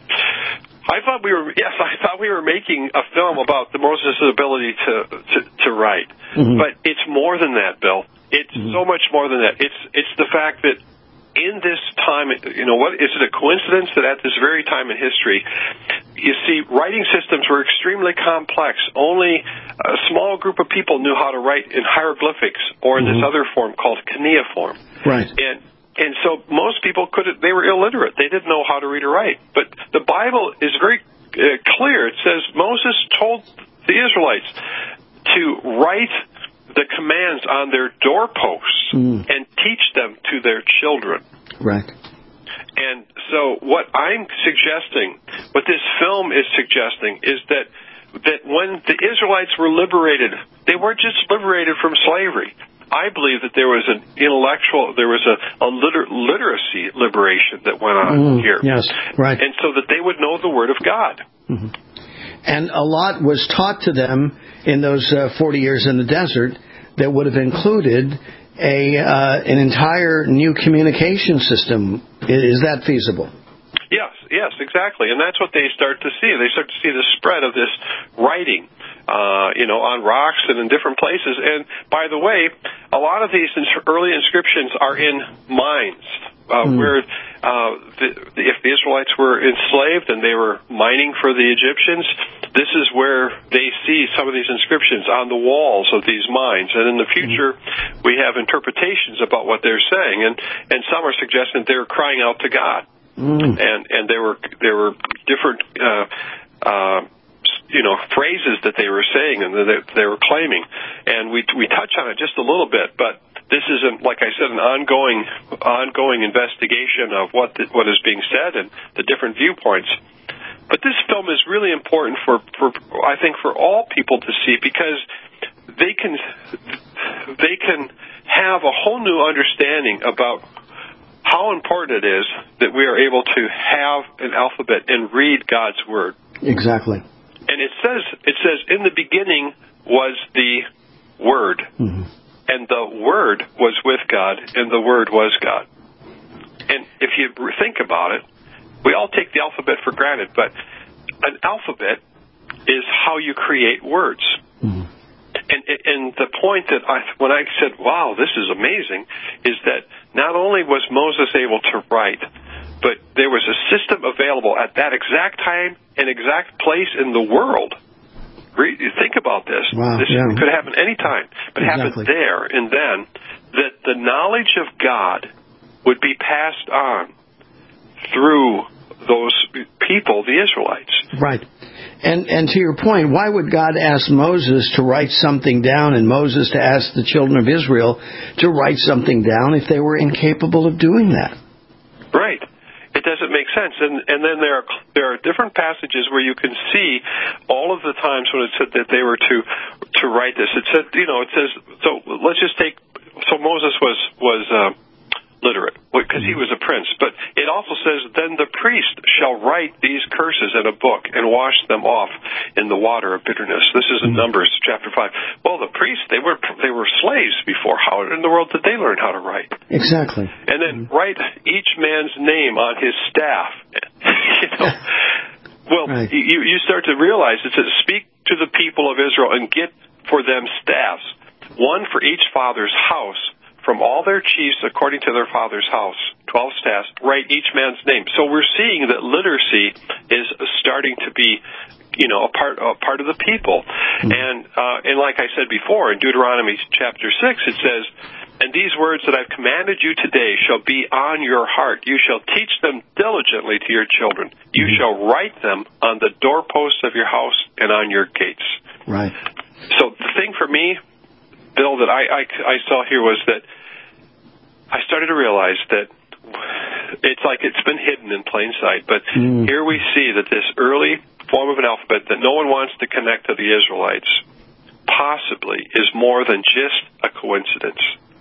[SPEAKER 13] I thought we were yes, I thought we were making a film about the Moses' ability to to, to write, mm-hmm. but it's more than that, Bill. It's mm-hmm. so much more than that. It's it's the fact that in this time, you know, what is it a coincidence that at this very time in history, you see, writing systems were extremely complex. Only a small group of people knew how to write in hieroglyphics or in mm-hmm. this other form called cuneiform.
[SPEAKER 4] Right.
[SPEAKER 13] And and so most people could they were illiterate. They didn't know how to read or write. But the Bible is very uh, clear. It says Moses told the Israelites to write the commands on their doorposts mm. and teach them to their children.
[SPEAKER 4] Right.
[SPEAKER 13] And so what I'm suggesting, what this film is suggesting, is that that when the Israelites were liberated, they weren't just liberated from slavery. I believe that there was an intellectual, there was a, a liter- literacy liberation that went on
[SPEAKER 4] mm,
[SPEAKER 13] here.
[SPEAKER 4] Yes, right.
[SPEAKER 13] And so that they would know the Word of God.
[SPEAKER 4] Mm-hmm. And a lot was taught to them in those uh, forty years in the desert that would have included a uh, an entire new communication system. Is that feasible?
[SPEAKER 13] Yes, yes, exactly. And that's what they start to see. They start to see the spread of this writing, uh, you know, on rocks and in different places. And by the way, a lot of these early inscriptions are in mines, uh, mm. where uh, the, if the Israelites were enslaved and they were mining for the Egyptians, this is where they see some of these inscriptions on the walls of these mines. And in the future, mm. we have interpretations about what they're saying, and, and some are suggesting that they're crying out to God. Mm. And and there were there were different uh, uh, you know phrases that they were saying and that they were claiming, and we we touch on it just a little bit. But this isn't, like I said, an ongoing ongoing investigation of what the, what is being said and the different viewpoints. But this film is really important for, for I think for all people to see, because they can they can have a whole new understanding about how important it is that we are able to have an alphabet and read God's Word.
[SPEAKER 4] Exactly.
[SPEAKER 13] And it says it says in the beginning was the Word, mm-hmm. and the Word was with God, and the Word was God. And if you think about it, we all take the alphabet for granted, but an alphabet is how you create words. Mm-hmm. And, and the point that I, when I said, wow, this is amazing, is that not only was Moses able to write, but there was a system available at that exact time and exact place in the world. Think about this.
[SPEAKER 4] Wow,
[SPEAKER 13] this
[SPEAKER 4] yeah.
[SPEAKER 13] could happen any time, but it
[SPEAKER 4] exactly.
[SPEAKER 13] happened there and then, that the knowledge of God would be passed on through those people, the Israelites.
[SPEAKER 4] Right. And and to your point, why would God ask Moses to write something down and Moses to ask the children of Israel to write something down if they were incapable of doing that?
[SPEAKER 13] Right. It doesn't make sense. And and then there are there are different passages where you can see all of the times when it said that they were to to write this. It said, you know, it says, so let's just take, so Moses was was uh, literate because he was a prince. But it also says, then the priest shall write these curses in a book and wash them off in the water of bitterness. This is in Numbers chapter five. Well, the priests, they were they were slaves before. How in the world did they learn how to write?
[SPEAKER 4] Exactly.
[SPEAKER 13] And then write each man's name on his staff. you know. Well, right. you you start to realize it says, speak to the people of Israel and get for them staffs, one for each father's house, from all their chiefs according to their father's house. Twelve staffs, write each man's name. So we're seeing that literacy is starting to be, you know, a part a part of the people. Mm-hmm. And uh, and like I said before, in Deuteronomy chapter six, it says, and these words that I've commanded you today shall be on your heart. You shall teach them diligently to your children. You mm-hmm. shall write them on the doorposts of your house and on your gates.
[SPEAKER 4] Right.
[SPEAKER 13] So the thing for me, Bill, that I, I, I saw here was that I started to realize that it's like it's been hidden in plain sight. But mm. here we see that this early form of an alphabet that no one wants to connect to the Israelites possibly is more than just a coincidence.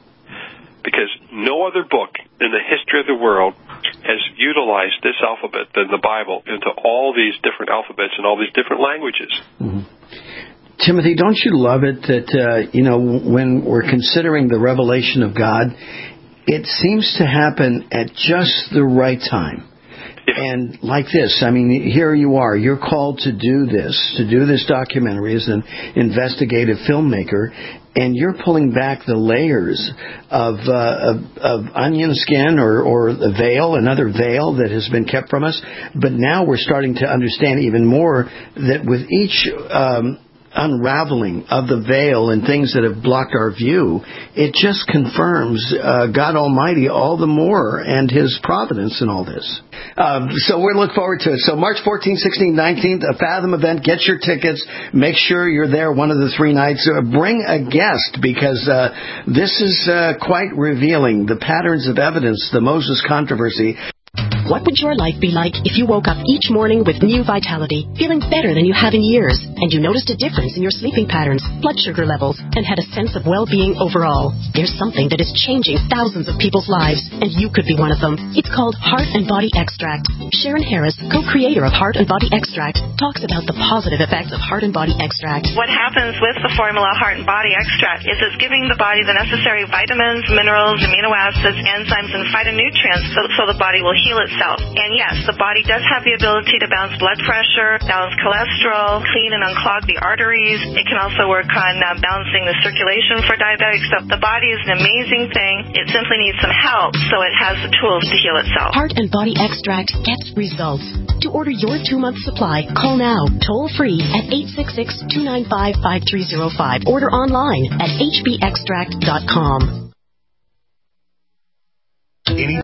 [SPEAKER 13] Because no other book in the history of the world has utilized this alphabet than the Bible into all these different alphabets and all these different languages.
[SPEAKER 4] Mm-hmm. Timothy, don't you love it that, uh, you know, when we're considering the revelation of God, it seems to happen at just the right time. And like this, I mean, here you are. You're called to do this, to do this documentary as an investigative filmmaker, and you're pulling back the layers of, uh, of, of onion skin or, or a veil, another veil that has been kept from us. But now we're starting to understand even more that with each um unraveling of the veil and things that have blocked our view, it just confirms uh, God Almighty all the more and His providence in all this. Um, so we look forward to it. So March fourteenth, sixteenth, nineteenth, a Fathom event. Get your tickets. Make sure you're there one of the three nights. Uh, bring a guest because uh, this is uh, quite revealing. The patterns of evidence, the Moses controversy.
[SPEAKER 14] What would your life be like if you woke up each morning with new vitality, feeling better than you have in years, and you noticed a difference in your sleeping patterns, blood sugar levels, and had a sense of well-being overall? There's something that is changing thousands of people's lives, and you could be one of them. It's called Heart and Body Extract. Sharon Harris, co-creator of Heart and Body Extract, talks about the positive effects of Heart and Body Extract.
[SPEAKER 15] What happens with the formula Heart and Body Extract is it's giving the body the necessary vitamins, minerals, amino acids, enzymes, and phytonutrients so, so the body will heal itself. And yes, the body does have the ability to balance blood pressure, balance cholesterol, clean and unclog the arteries. It can also work on uh, balancing the circulation for diabetics. So the body is an amazing thing. It simply needs some help so it has the tools to heal itself.
[SPEAKER 14] Heart and Body Extract gets results. To order your two-month supply, call now, toll-free at eight six six, two nine five, five three zero five. Order online at h b extract dot com.